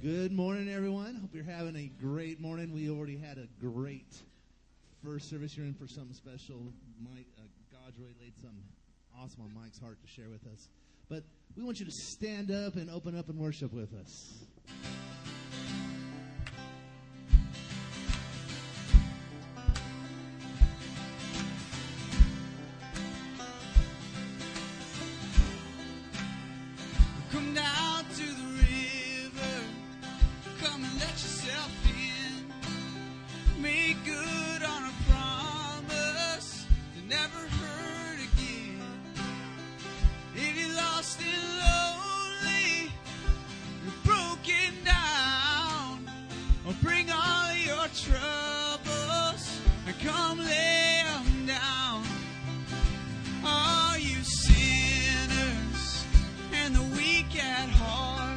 Good morning, everyone. Hope you're having a great morning. We already had a great first service. You're in for something special. God's really laid something awesome on Mike's heart to share with us. But we want you to stand up and open up and worship with us. Come down to the river, come and let yourself in. Make good on a promise to never hurt again. If you're lost and lonely, you're broken down, or bring all your troubles and come lay them down. Are you sinners and the weak at heart?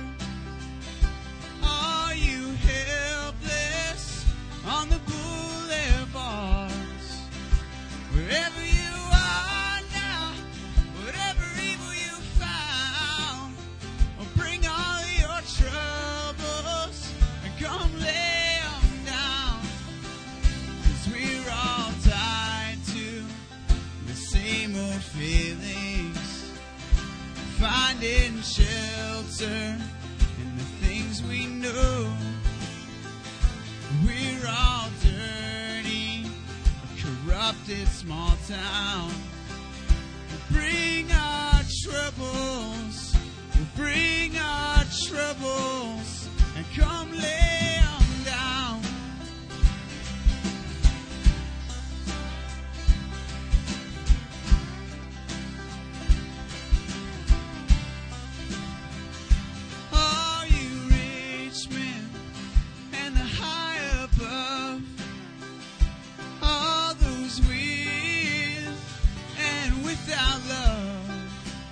Are you helpless on the boulevards? Wherever you are now, whatever evil you found, bring all your troubles and come lay them down. 'Cause we're all tied to the same old feelings, finding shelter in the things we know. We're all dirty, a corrupted small town. We'll bring our troubles, and come lay them down. All you rich men and the high above, all those with and without love,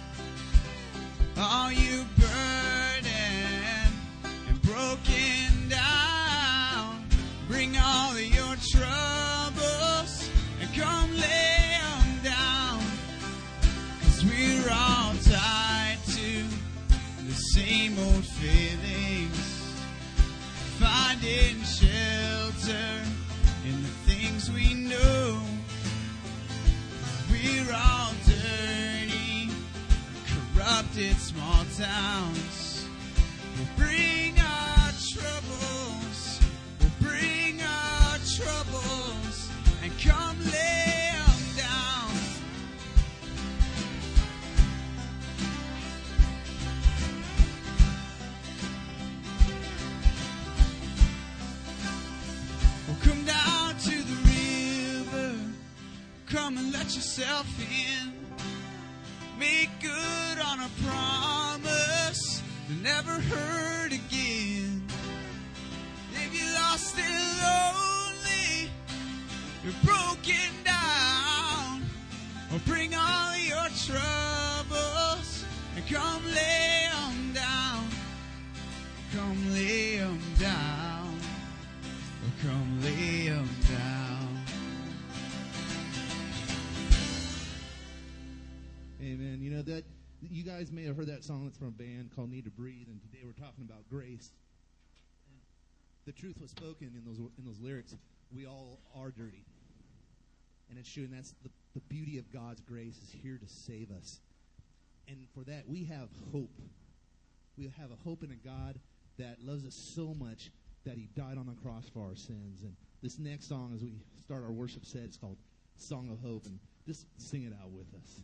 all you burdened and broken down, bring all of your troubles and come lay them down. 'Cause we're all tied to the same old feelings, finding shelter in the things we know. We're all dirty, corrupted small towns. We'll bring our troubles, and come lay them down. Well, come down to the river, come and let yourself in. Make good on a promise to never hurt again. If you're lost and lonely, you're broken down, or bring all your troubles and come lay them down. Come lay them down, or come lay them down. Amen. You know that you guys may have heard that song. That's from a band called Need to Breathe, and today we're talking about grace. And the truth was spoken in those lyrics. We all are dirty, and it's true. And that's the beauty of God's grace is here to save us. And for that, we have hope. We have a hope in a God that loves us so much that He died on the cross for our sins. And this next song, as we start our worship set, it's called "Song of Hope," and just sing it out with us.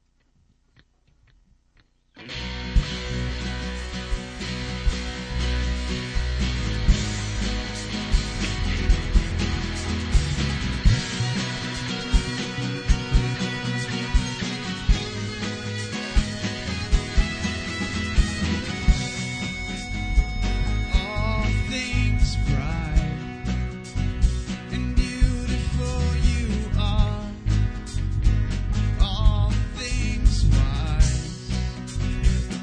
All things bright and beautiful you are. All things wise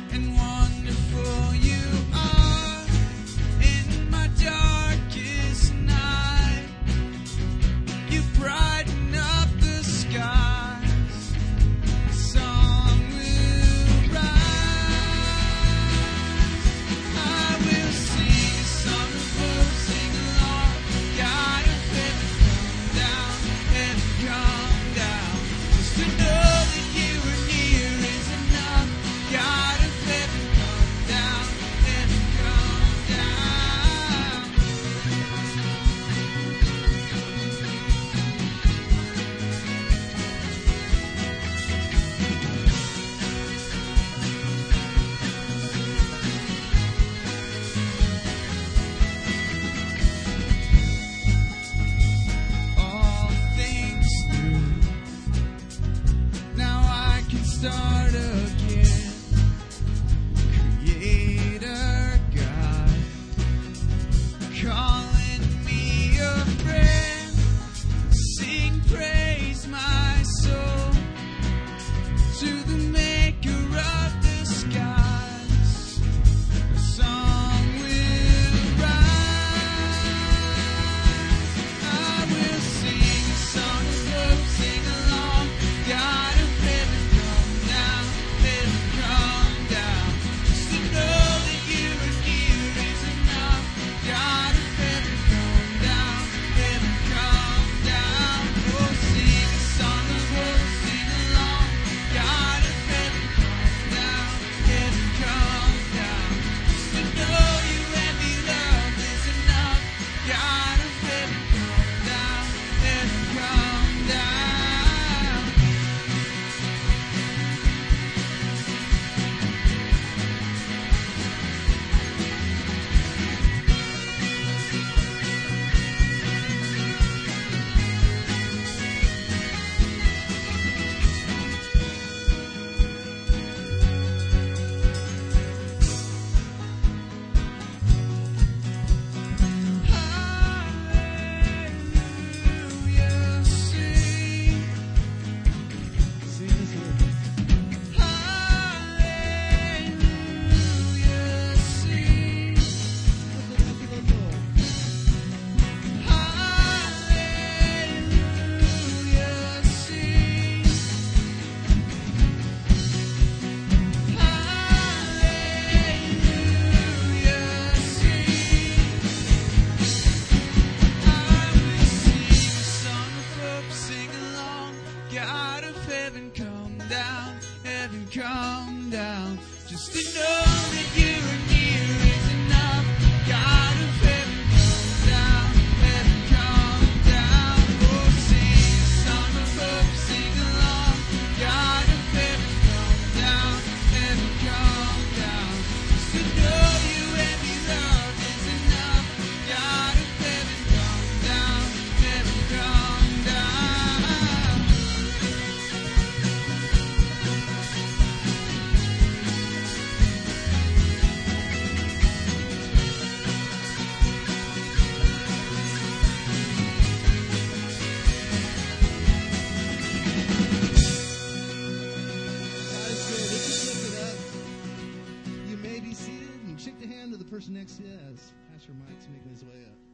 person next to you as Pastor Mike's making his way up.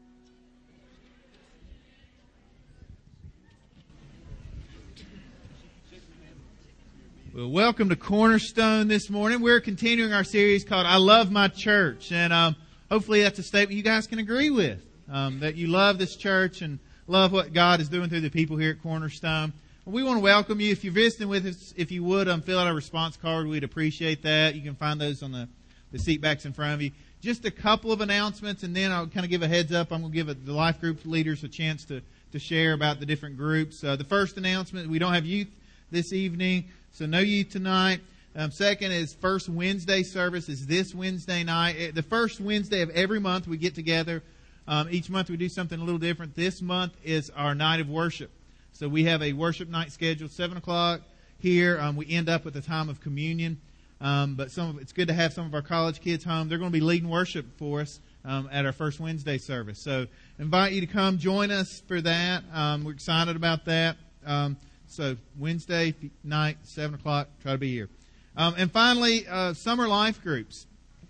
Well, welcome to Cornerstone this morning. We're continuing our series called I Love My Church. And hopefully that's a statement you guys can agree with, that you love this church and love what God is doing through the people here at Cornerstone. We want to welcome you. If you're visiting with us, if you would, fill out a response card. We'd appreciate that. You can find those on the seat backs in front of you. Just a couple of announcements, and then I'll kind of give a heads up. I'm going to give the life group leaders a chance to share about the different groups. The first announcement, we don't have youth this evening, so no youth tonight. Second is first Wednesday service is this Wednesday night. The first Wednesday of every month we get together. Each month we do something a little different. This month is our night of worship. So we have a worship night scheduled 7 o'clock here. We end up with a time of communion. But it's good to have some of our college kids home. They're going to be leading worship for us at our first Wednesday service. So invite you to come join us for that. We're excited about that. So Wednesday night, 7 o'clock, try to be here. And finally, summer life groups.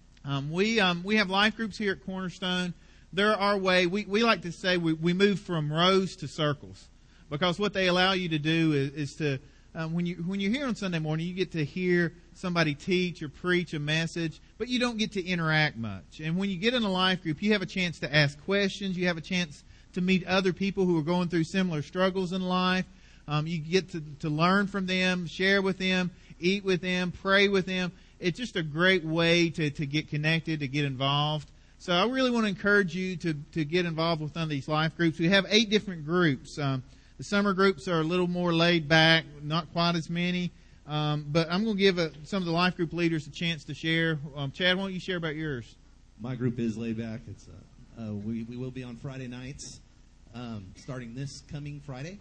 We have life groups here at Cornerstone. They're our way. We like to say we move from rows to circles, because what they allow you to do is to when you're here on Sunday morning, you get to hear somebody teach or preach a message, but you don't get to interact much. And when you get in a life group, you have a chance to ask questions. You have a chance to meet other people who are going through similar struggles in life. You get to learn from them, share with them, eat with them, pray with them. It's just a great way to get connected, to get involved. So I really want to encourage you to get involved with one of these life groups. We have 8 different groups. The summer groups are a little more laid back, not quite as many. But I'm going to give some of the life group leaders a chance to share. Chad, why don't you share about yours? My group is laid back. It's we will be on Friday nights, starting this coming Friday.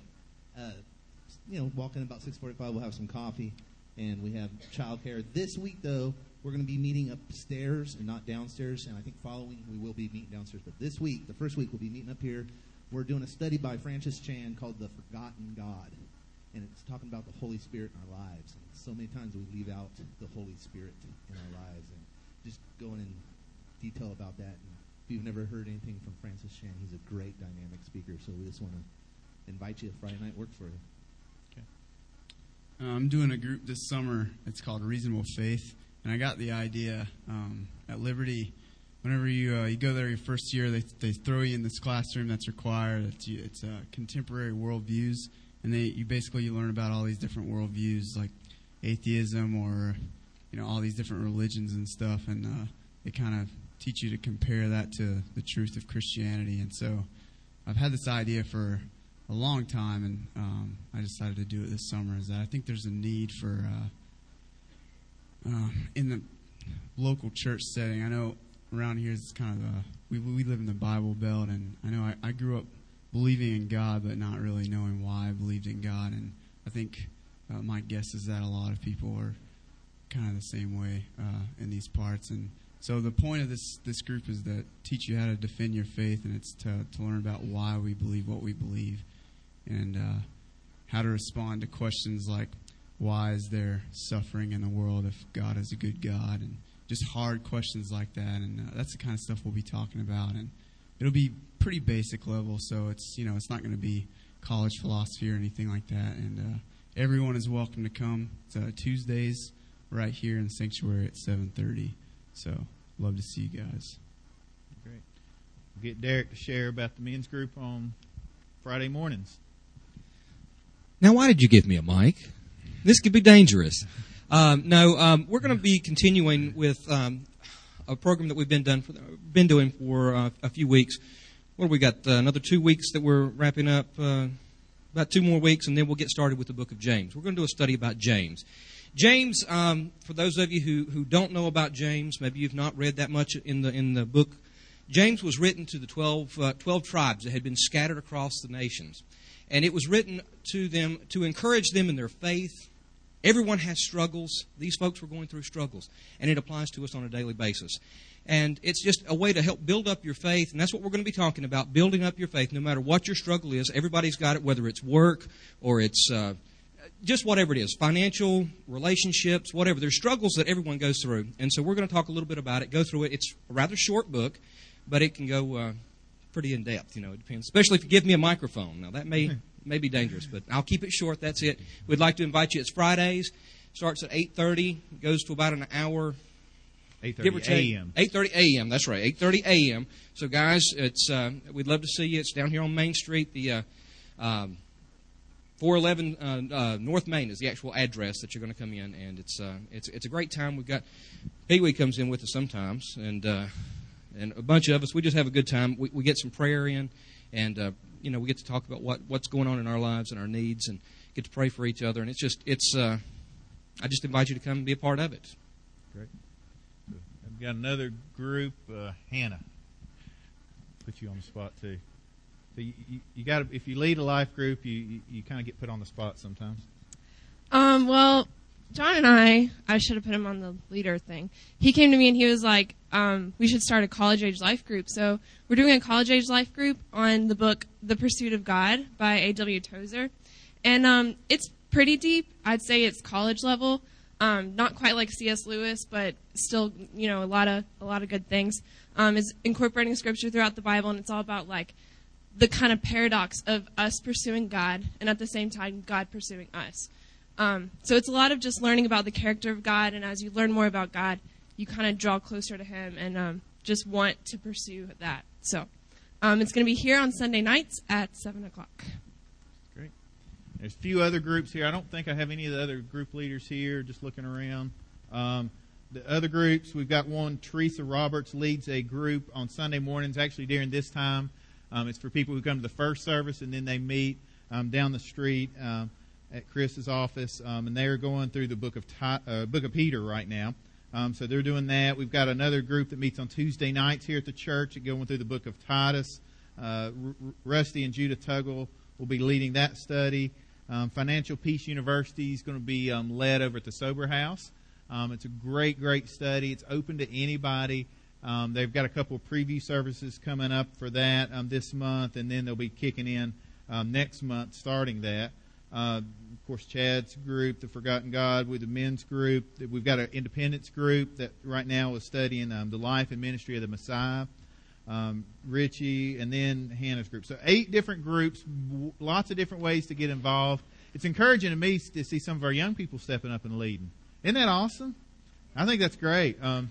Walk in about 6:45. We'll have some coffee, and we have childcare. This week, though, we're going to be meeting upstairs and not downstairs. And I think following we will be meeting downstairs. But this week, the first week, we'll be meeting up here. We're doing a study by Francis Chan called The Forgotten God. And it's talking about the Holy Spirit in our lives. And so many times we leave out the Holy Spirit in our lives. And just going in detail about that. And if you've never heard anything from Francis Chan, he's a great dynamic speaker. So we just want to invite you if Friday night works for you. Okay. I'm doing a group this summer. It's called Reasonable Faith. And I got the idea at Liberty. Whenever you go there your first year, they throw you in this classroom that's required. It's contemporary worldviews. And you basically learn about all these different worldviews, like atheism or all these different religions and stuff, and they kind of teach you to compare that to the truth of Christianity. And so I've had this idea for a long time, and I decided to do it this summer. Is that I think there's a need for in the local church setting. I know around here it's kind of we live in the Bible Belt, and I know I grew up believing in God, but not really knowing why I believed in God. And I think my guess is that a lot of people are kind of the same way in these parts. And so the point of this group is to teach you how to defend your faith, and it's to learn about why we believe what we believe, and how to respond to questions like, why is there suffering in the world if God is a good God? And just hard questions like that. And that's the kind of stuff we'll be talking about. And it'll be pretty basic level, so it's it's not going to be college philosophy or anything like that. And everyone is welcome to come. It's Tuesdays right here in the sanctuary at 7:30. So love to see you guys. Great. We'll get Derek to share about the men's group on Friday mornings. Now, why did you give me a mic? This could be dangerous. No, we're going to be continuing with a program that we've been doing for a few weeks. What have we got? Another 2 weeks that we're wrapping up. About 2 more weeks, and then we'll get started with the book of James. We're going to do a study about James. James, for those of you who don't know about James, maybe you've not read that much in the book. James was written to the 12 tribes that had been scattered across the nations. And it was written to them to encourage them in their faith. Everyone has struggles. These folks were going through struggles. And it applies to us on a daily basis. And it's just a way to help build up your faith. And that's what we're going to be talking about, building up your faith. No matter what your struggle is, everybody's got it, whether it's work or it's just whatever it is, financial, relationships, whatever. There's struggles that everyone goes through. And so we're going to talk a little bit about it, go through it. It's a rather short book, but it can go pretty in-depth. It depends, especially if you give me a microphone. Now, that may be dangerous, but I'll keep it short. That's it. We'd like to invite you. It's Fridays. Starts at 8:30. Goes to about an hour. 8:30 a.m. 8:30 a.m. That's right, 8:30 a.m. So, guys, we'd love to see you. It's down here on Main Street. The 411 North Main is the actual address that you're going to come in, and it's a great time. We've got Pee Wee comes in with us sometimes, and a bunch of us. We just have a good time. We get some prayer in, and we get to talk about what's going on in our lives and our needs, and get to pray for each other. And I just invite you to come and be a part of it. Great. I've got another group, Hannah. Put you on the spot too. So you got if you lead a life group, you kind of get put on the spot sometimes. Well, John and I should have put him on the leader thing. He came to me and he was like, we should start a college age life group. So we're doing a college age life group on the book The Pursuit of God by A.W. Tozer. And it's pretty deep. I'd say it's college level. Not quite like C.S. Lewis, but still, a lot of good things. It's incorporating scripture throughout the Bible, and it's all about like the kind of paradox of us pursuing God and at the same time God pursuing us. So it's a lot of just learning about the character of God, and as you learn more about God, you kind of draw closer to Him and just want to pursue that. So it's going to be here on Sunday nights at 7 o'clock. Great. There's a few other groups here. I don't think I have any of the other group leaders here, just looking around. The other groups, we've got one, Teresa Roberts leads a group on Sunday mornings, actually during this time. It's for people who come to the first service, and then they meet down the street at Chris's office, and they're going through the book of Peter right now. So they're doing that. We've got another group that meets on Tuesday nights here at the church, going through the book of Titus. Rusty and Judah Tuggle will be leading that study. Financial Peace University is going to be led over at the Sober House. It's a great study. It's open to anybody. They've got a couple of preview services coming up for that this month, and then they'll be kicking in next month, starting that. Of course, Chad's group, the Forgotten God, with the men's group. We've got an independence group that right now is studying the life and ministry of the Messiah. Richie, and then Hannah's group. So 8 different groups, lots of different ways to get involved. It's encouraging to me to see some of our young people stepping up and leading. Isn't that awesome? I think that's great. To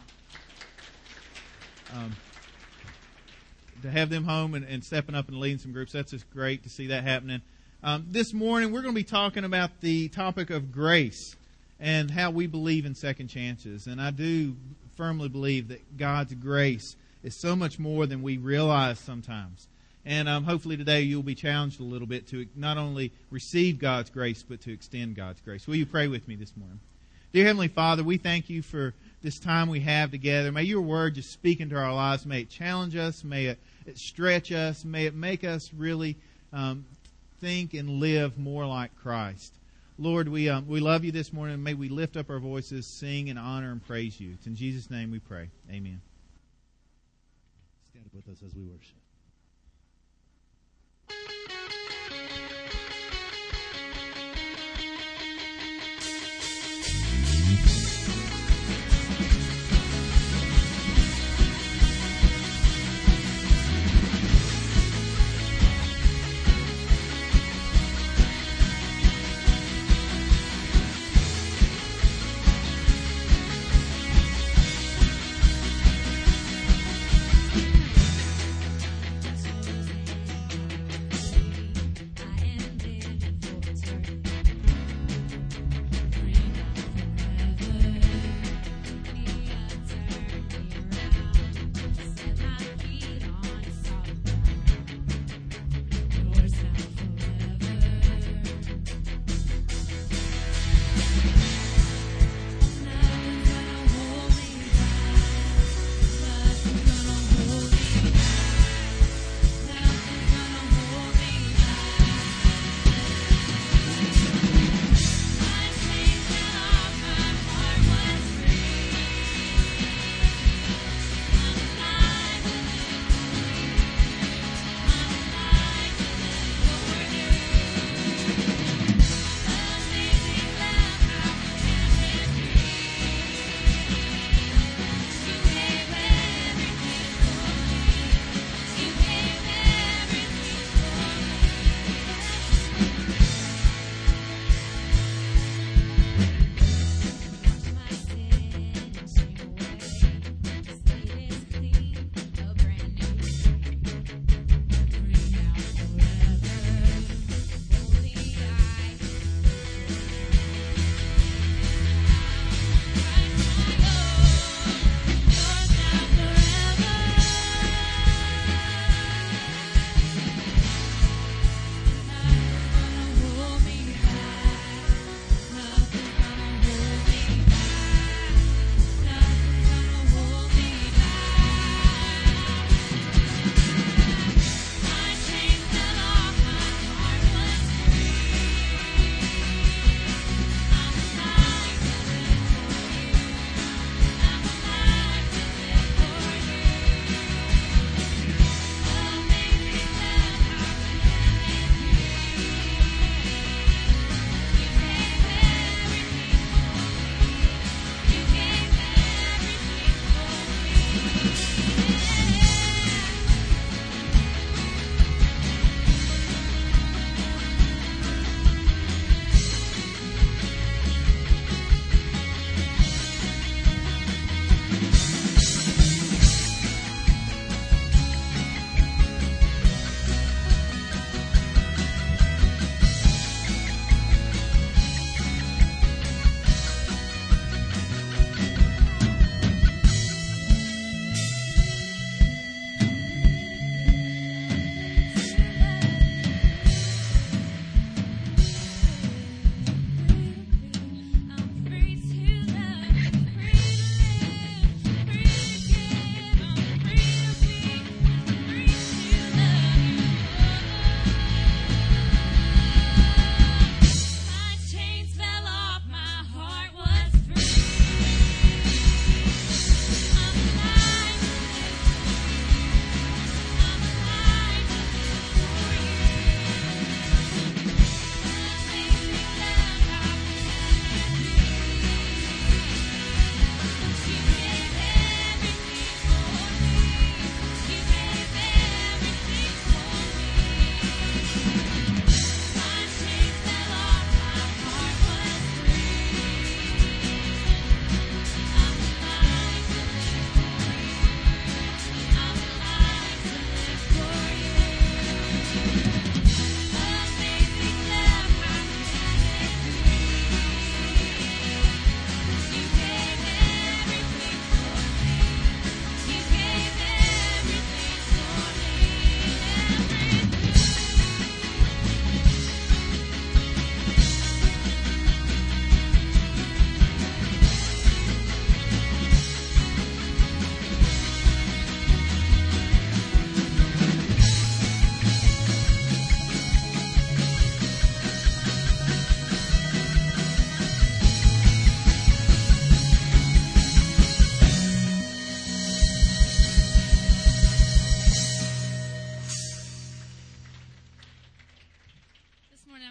have them home and stepping up and leading some groups, that's just great to see that happening. This morning, we're going to be talking about the topic of grace and how we believe in second chances. And I do firmly believe that God's grace is so much more than we realize sometimes. And hopefully today you'll be challenged a little bit to not only receive God's grace, but to extend God's grace. Will you pray with me this morning? Dear Heavenly Father, we thank you for this time we have together. May your word just speak into our lives. May it challenge us. May it stretch us. May it make us really think and live more like Christ. Lord, we love you this morning. May we lift up our voices, sing and honor and praise you. It's in Jesus' name we pray. Amen. Stand up with us as we worship.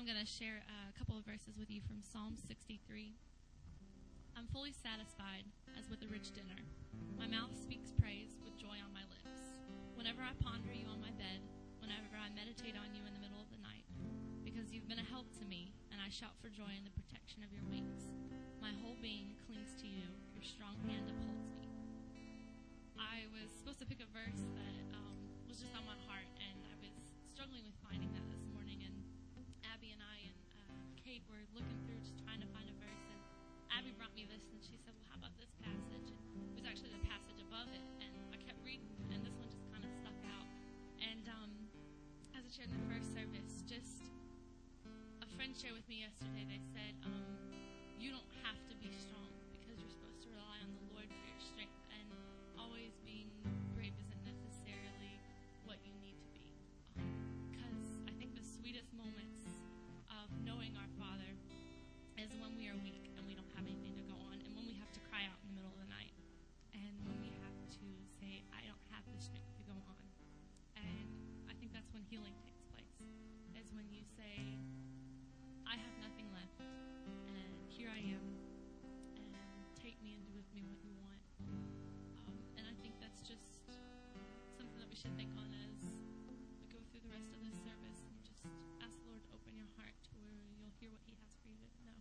going to share a couple of verses with you from Psalm 63. I'm fully satisfied as with a rich dinner. My mouth speaks praise with joy on my lips. Whenever I ponder you on my bed, whenever I meditate on you in the middle of the night, because you've been a help to me, and I shout for joy in the protection of your wings. My whole being clings to you. Your strong hand upholds me. I was supposed to pick a verse that was just on my heart, and I was struggling with finding that this morning, and Abby and I and Kate were looking through just trying to find a verse, and Abby brought me this, and she said, well, how about this passage? And it was actually the passage above it, and I kept reading, and this one just kind of stuck out. And as I shared in the first service, just a friend shared with me yesterday, they said, you don't have to be strong because you're supposed to rely on the Lord for your strength, and always being brave isn't necessarily what you need to be. Because I think the sweetest moments of knowing our Father is when we are weak and we don't have anything to go on, and when we have to cry out in the middle of the night, and when we have to say, I don't have the strength to go on. And I think that's when healing takes place, is when you say, I have nothing left, and here I am, and take me and do with me what you want. And I think that's just something that we should think on as we go through the rest of this service, and just ask the Lord to open your heart to where you'll hear what He has for you to know.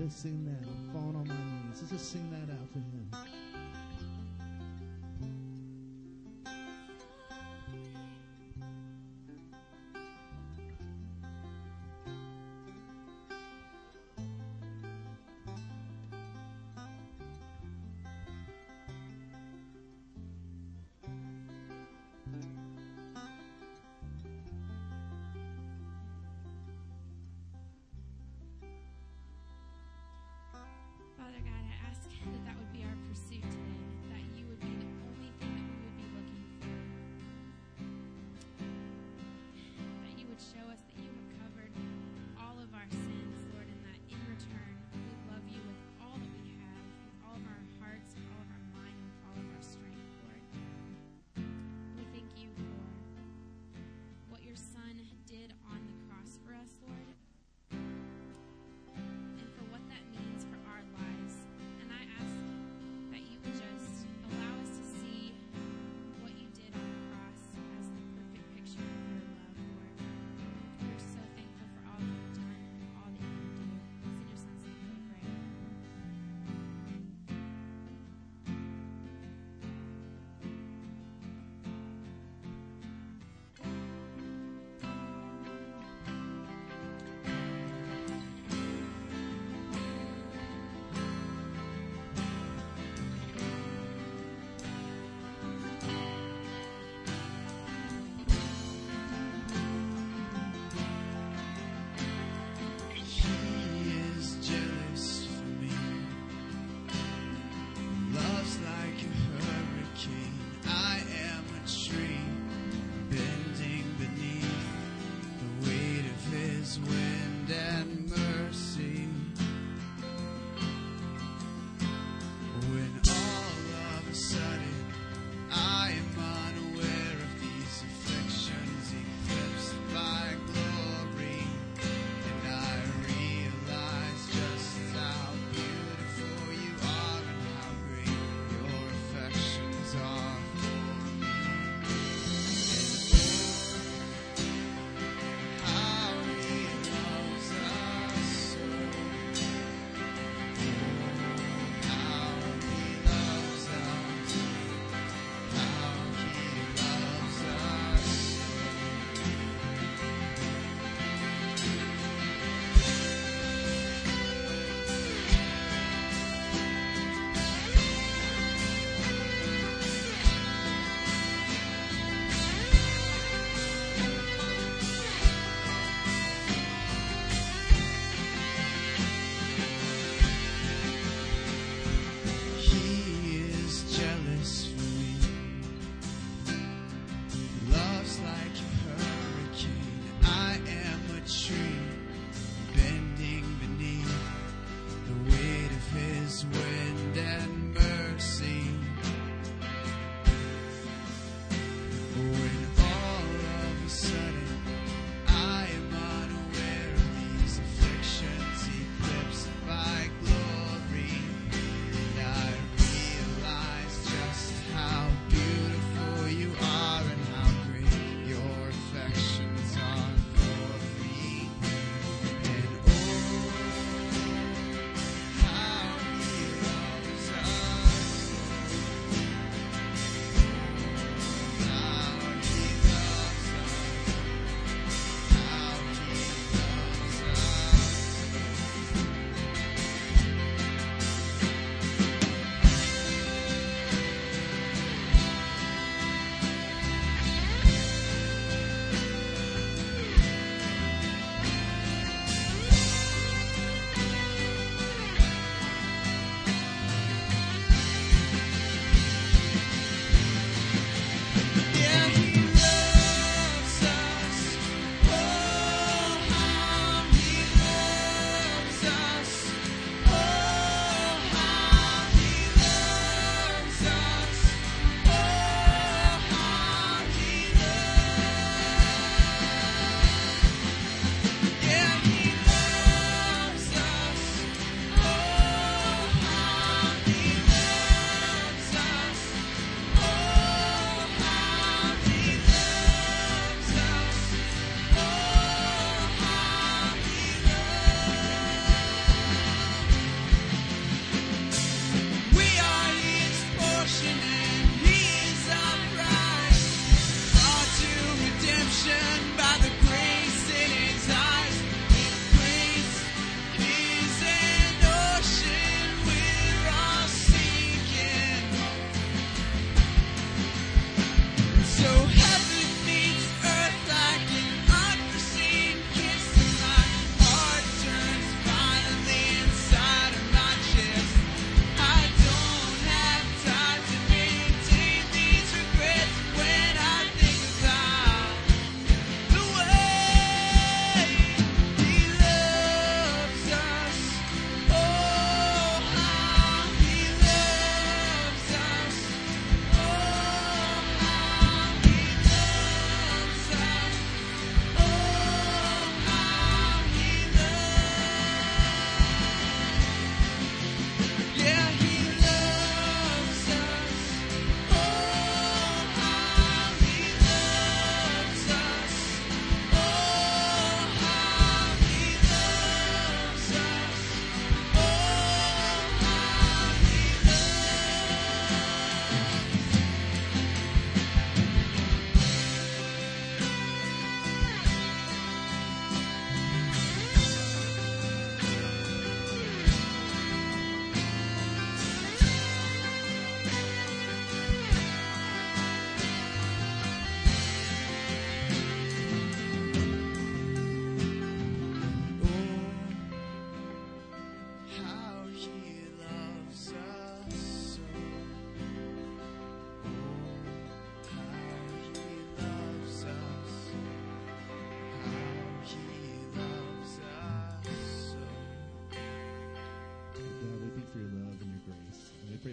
us sing that. I'm falling on my knees. Let's just sing that out to Him. Father God, I ask that would be our pursuit.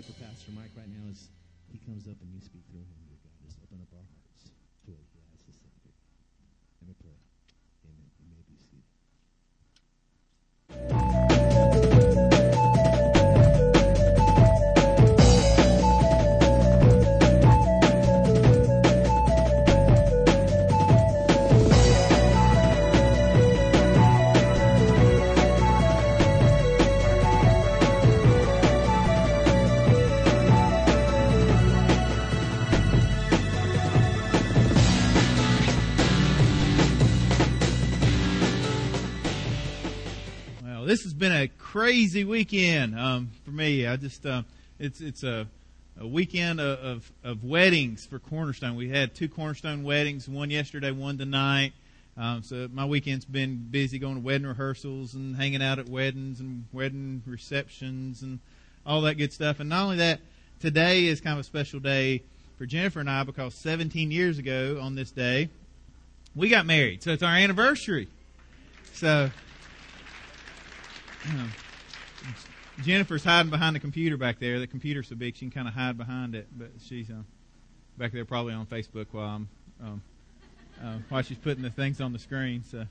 for Pastor Mike right now as he comes up and you speak through him, dear God. Just open up our hearts to what he has to say. Let me pray. Amen. You may be seated. This has been a crazy weekend for me. I just it's a weekend of weddings for Cornerstone. We had 2 Cornerstone weddings, one yesterday, one tonight. So my weekend's been busy going to wedding rehearsals and hanging out at weddings and wedding receptions and all that good stuff. And not only that, today is kind of a special day for Jennifer and I because 17 years ago on this day we got married. So it's our anniversary. So Jennifer's hiding behind the computer back there. The computer's so big she can kind of hide behind it, but she's back there probably on Facebook while she's putting the things on the screen. So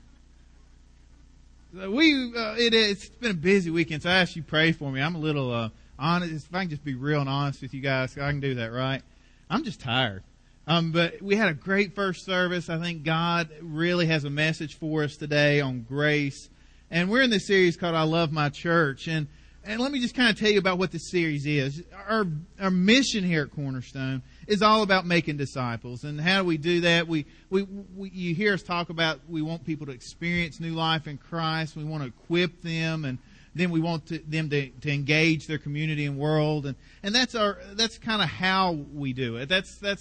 it's been a busy weekend. So I ask you pray for me. I'm a little honest. If I can just be real and honest with you guys, I can do that, right? I'm just tired. But we had a great first service. I think God really has a message for us today on grace. And we're in this series called I Love My Church. And let me just kind of tell you about what this series is. Our mission here at Cornerstone is all about making disciples. And how do we do that? You hear us talk about we want people to experience new life in Christ. We want to equip them, and then we want them to engage their community and world. And that's kind of how we do it.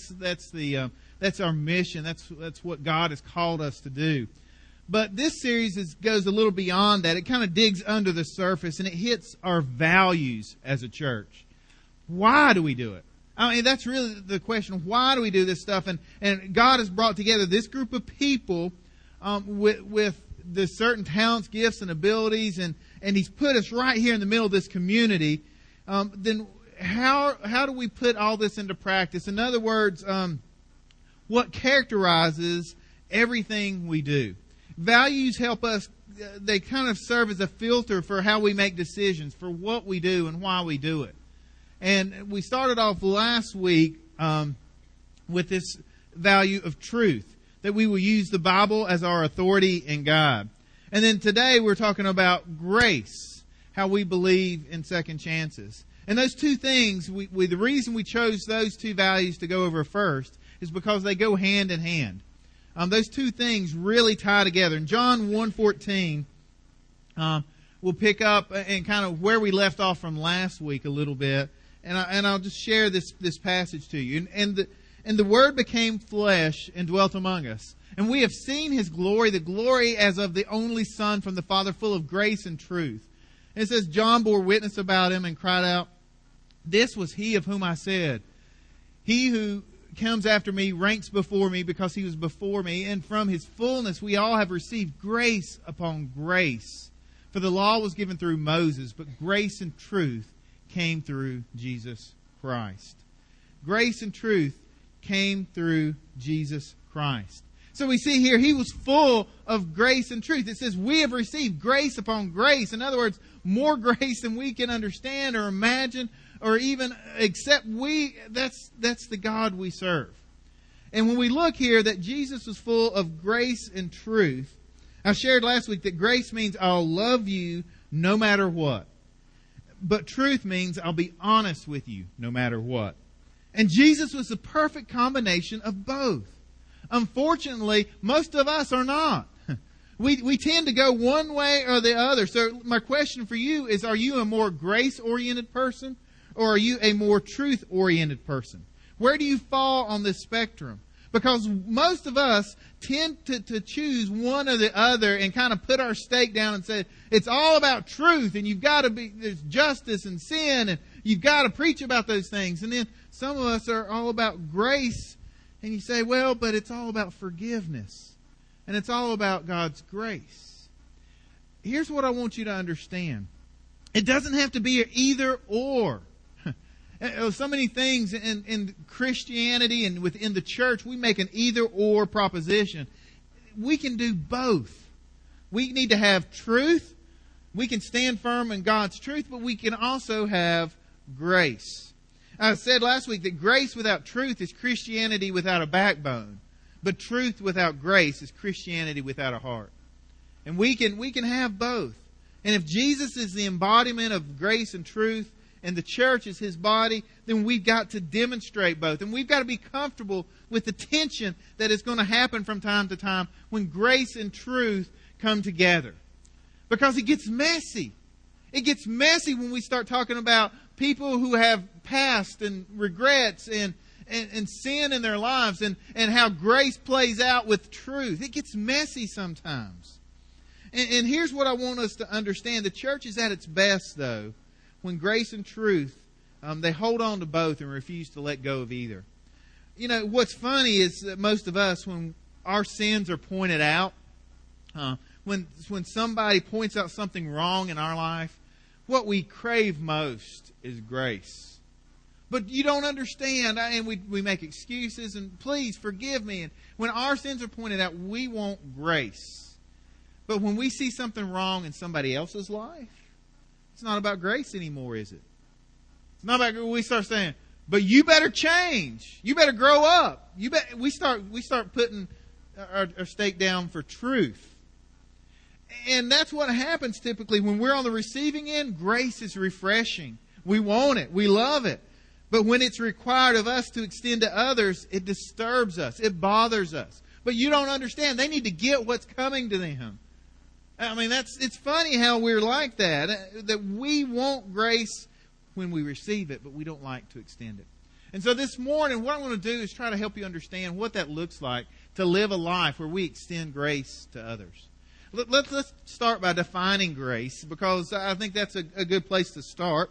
That's our mission. That's what God has called us to do. But this series goes a little beyond that. It kind of digs under the surface and it hits our values as a church. Why do we do it? I mean, that's really the question. Why do we do this stuff? And God has brought together this group of people with the certain talents, gifts, and abilities, and He's put us right here in the middle of this community. Then how do we put all this into practice? In other words, what characterizes everything we do? Values help us, they kind of serve as a filter for how we make decisions, for what we do and why we do it. And we started off last week with this value of truth, that we will use the Bible as our authority in God. And then today we're talking about grace, how we believe in second chances. And those two things, the reason we chose those two values to go over first is because they go hand in hand. Those two things really tie together. In John 1:14, we'll pick up and kind of where we left off from last week a little bit, and I'll just share this passage to you. And the Word became flesh and dwelt among us, and we have seen His glory, the glory as of the only Son from the Father, full of grace and truth. And it says, John bore witness about Him and cried out, "This was He of whom I said, He who comes after me ranks before me because He was before me, and from His fullness we all have received grace upon grace. For the law was given through Moses, but grace and truth came through Jesus Christ." Grace and truth came through Jesus Christ. So we see here, He was full of grace and truth. It says we have received grace upon grace. In other words, more grace than we can understand or imagine or even accept. That's the God we serve. And when we look here that Jesus was full of grace and truth, I shared last week that grace means I'll love you no matter what. But truth means I'll be honest with you no matter what. And Jesus was the perfect combination of both. Unfortunately, most of us are not. We tend to go one way or the other. So my question for you is, are you a more grace-oriented person or are you a more truth-oriented person? Where do you fall on this spectrum? Because most of us tend to choose one or the other and kind of put our stake down and say, it's all about truth and there's justice and sin and you've got to preach about those things. And then some of us are all about grace and you say, well, but it's all about forgiveness. And it's all about God's grace. Here's what I want you to understand. It doesn't have to be either or. So many things in Christianity and within the church, we make an either-or proposition. We can do both. We need to have truth. We can stand firm in God's truth, but we can also have grace. I said last week that grace without truth is Christianity without a backbone. But truth without grace is Christianity without a heart. And we can have both. And if Jesus is the embodiment of grace and truth, and the church is His body, then we've got to demonstrate both. And we've got to be comfortable with the tension that is going to happen from time to time when grace and truth come together. Because it gets messy. It gets messy when we start talking about people who have past and regrets and sin in their lives and how grace plays out with truth. It gets messy sometimes. And here's what I want us to understand. The church is at its best, though, when grace and truth, they hold on to both and refuse to let go of either. You know, what's funny is that most of us, when our sins are pointed out, when somebody points out something wrong in our life, what we crave most is grace. But you don't understand, and we make excuses, and please forgive me. And when our sins are pointed out, we want grace. But when we see something wrong in somebody else's life, it's not about grace anymore, is it? It's not about, we start saying, but you better change. You better grow up. We start putting our stake down for truth. And that's what happens typically when we're on the receiving end. Grace is refreshing. We want it. We love it. But when it's required of us to extend to others, it disturbs us. It bothers us. But you don't understand. They need to get what's coming to them. I mean, it's funny how we're like that. That we want grace when we receive it, but we don't like to extend it. And so this morning, what I want to do is try to help you understand what that looks like to live a life where we extend grace to others. Let's start by defining grace, because I think that's a good place to start.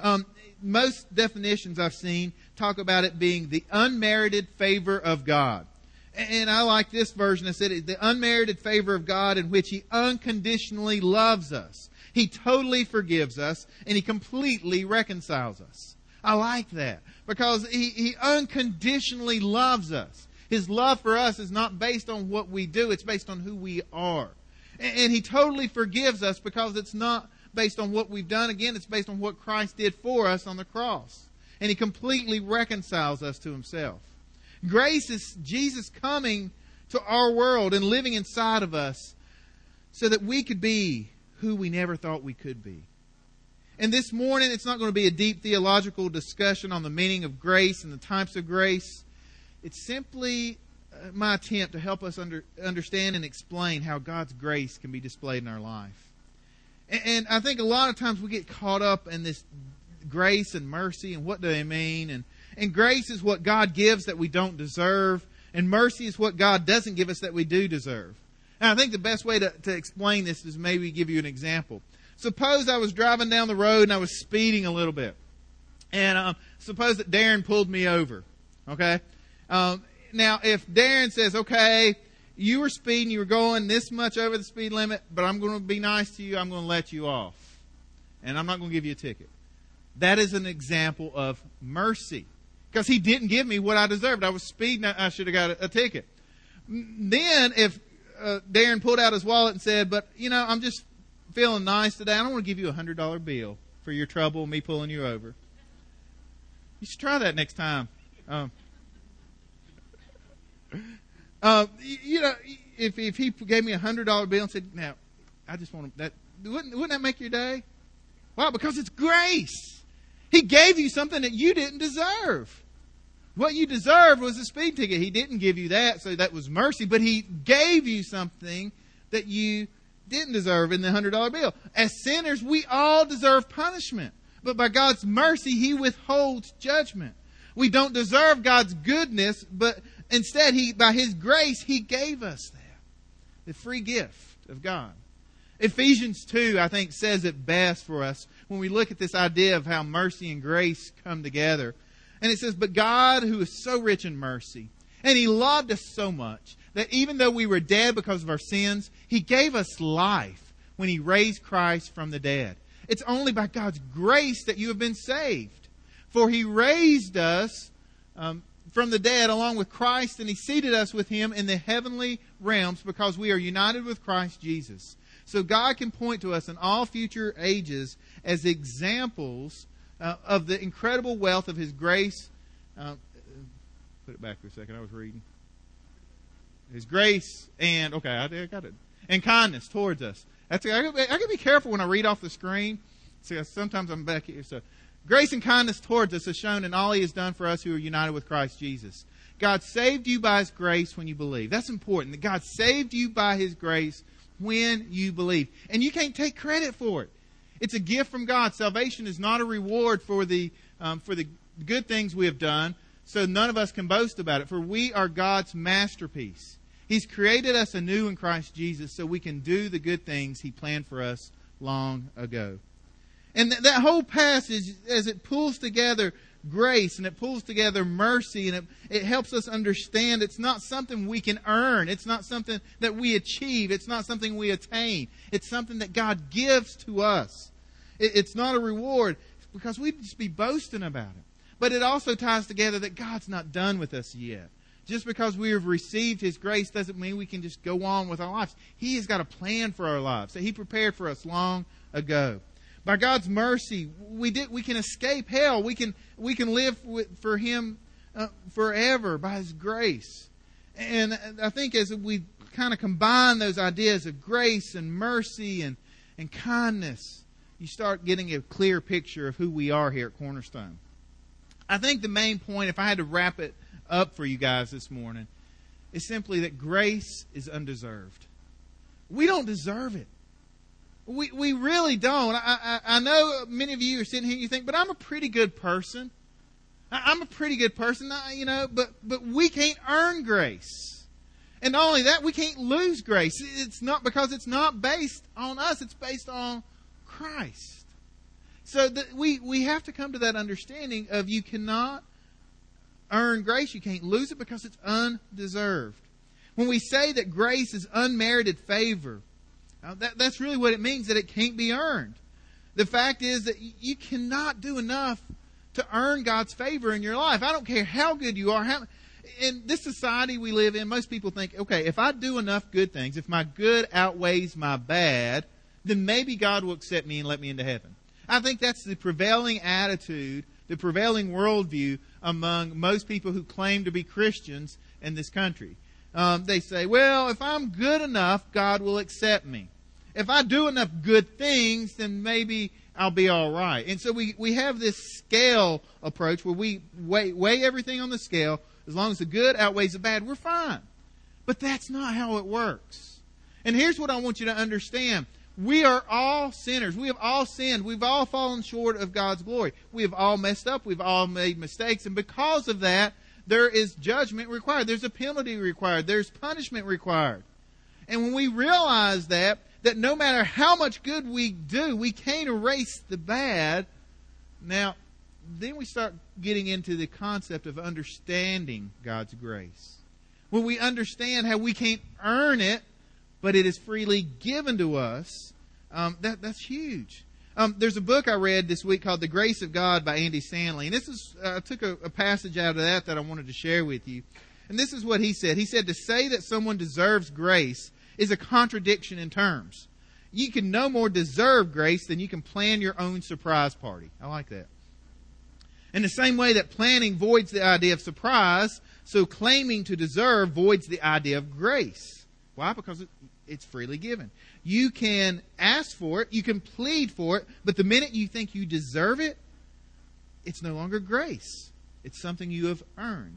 Most definitions I've seen talk about it being the unmerited favor of God. And I like this version. It said the unmerited favor of God in which He unconditionally loves us. He totally forgives us, and He completely reconciles us. I like that, because He unconditionally loves us. His love for us is not based on what we do. It's based on who we are. And He totally forgives us because it's not based on what we've done. Again, it's based on what Christ did for us on the cross. And He completely reconciles us to Himself. Grace is Jesus coming to our world and living inside of us so that we could be who we never thought we could be. And this morning, it's not going to be a deep theological discussion on the meaning of grace and the types of grace. It's simply my attempt to help us understand and explain how God's grace can be displayed in our life. And I think a lot of times we get caught up in this grace and mercy and what do they mean. And grace is what God gives that we don't deserve. And mercy is what God doesn't give us that we do deserve. And I think the best way to explain this is maybe give you an example. Suppose I was driving down the road and I was speeding a little bit. And suppose that Darren pulled me over. Okay? Now, if Darren says, okay, you were speeding, you were going this much over the speed limit, but I'm going to be nice to you, I'm going to let you off. And I'm not going to give you a ticket. That is an example of mercy. Because he didn't give me what I deserved. I was speeding, I should have got a ticket. Then, if Darren pulled out his wallet and said, but, you know, I'm just feeling nice today, I don't want to give you a $100 bill for your trouble, me pulling you over. You should try that next time. You know, if he gave me a $100 bill and said, "Now, I just want that," wouldn't that make your day? Why? Because it's grace. He gave you something that you didn't deserve. What you deserved was a speed ticket. He didn't give you that, so that was mercy. But He gave you something that you didn't deserve in the $100 bill. As sinners, we all deserve punishment. But by God's mercy, He withholds judgment. We don't deserve God's goodness, but instead, by His grace, He gave us that. The free gift of God. Ephesians 2, I think, says it best for us when we look at this idea of how mercy and grace come together. And it says, but God, who is so rich in mercy, and He loved us so much, that even though we were dead because of our sins, He gave us life when He raised Christ from the dead. It's only by God's grace that you have been saved. For He raised us from the dead along with Christ, and He seated us with Him in the heavenly realms because we are united with Christ Jesus. So God can point to us in all future ages as examples of the incredible wealth of His grace. Put it back for a second. I was reading. His grace and, okay, I got it. And kindness towards us. I gotta be careful when I read off the screen. See, sometimes I'm back here. So, grace and kindness towards us is shown in all He has done for us who are united with Christ Jesus. God saved you by His grace when you believe. That's important. That God saved you by His grace when you believe. And you can't take credit for it. It's a gift from God. Salvation is not a reward for the good things we have done, so none of us can boast about it, for we are God's masterpiece. He's created us anew in Christ Jesus so we can do the good things He planned for us long ago. And that whole passage, as it pulls together grace and it pulls together mercy and it helps us understand it's not something we can earn. It's not something that we achieve. It's not something we attain. It's something that God gives to us. It's not a reward because we'd just be boasting about it. But it also ties together that God's not done with us yet. Just because we have received His grace doesn't mean we can just go on with our lives. He has got a plan for our lives that He prepared for us long ago. By God's mercy, we can escape hell. We can live for Him forever by His grace. And I think as we kind of combine those ideas of grace and mercy and kindness, you start getting a clear picture of who we are here at Cornerstone. I think the main point, if I had to wrap it up for you guys this morning, is simply that grace is undeserved. We don't deserve it. We really don't. I know many of you are sitting here and you think, but I'm a pretty good person. I'm a pretty good person, but we can't earn grace. And not only that, we can't lose grace. It's not because it's not based on us. It's based on Christ. So we have to come to that understanding of you cannot earn grace. You can't lose it because it's undeserved. When we say that grace is unmerited favor, that's really what it means, that it can't be earned. The fact is that you cannot do enough to earn God's favor in your life. I don't care how good you are. In this society we live in, most people think, okay, if I do enough good things, if my good outweighs my bad, then maybe God will accept me and let me into heaven. I think that's the prevailing attitude, the prevailing worldview among most people who claim to be Christians in this country. They say, well, if I'm good enough, God will accept me. If I do enough good things, then maybe I'll be all right. And so we have this scale approach where we weigh everything on the scale. As long as the good outweighs the bad, we're fine. But that's not how it works. And here's what I want you to understand. We are all sinners. We have all sinned. We've all fallen short of God's glory. We have all messed up. We've all made mistakes. And because of that, there is judgment required. There's a penalty required. There's punishment required. And when we realize that no matter how much good we do, we can't erase the bad, now, then we start getting into the concept of understanding God's grace. When we understand how we can't earn it, but it is freely given to us, that's huge. There's a book I read this week called The Grace of God by Andy Stanley. And this is, I took a passage out of that I wanted to share with you. And this is what he said. He said, to say that someone deserves grace is a contradiction in terms. You can no more deserve grace than you can plan your own surprise party. I like that. In the same way that planning voids the idea of surprise, so claiming to deserve voids the idea of grace. Why? Because it's freely given. You can ask for it, you can plead for it, but the minute you think you deserve it, it's no longer grace. It's something you have earned.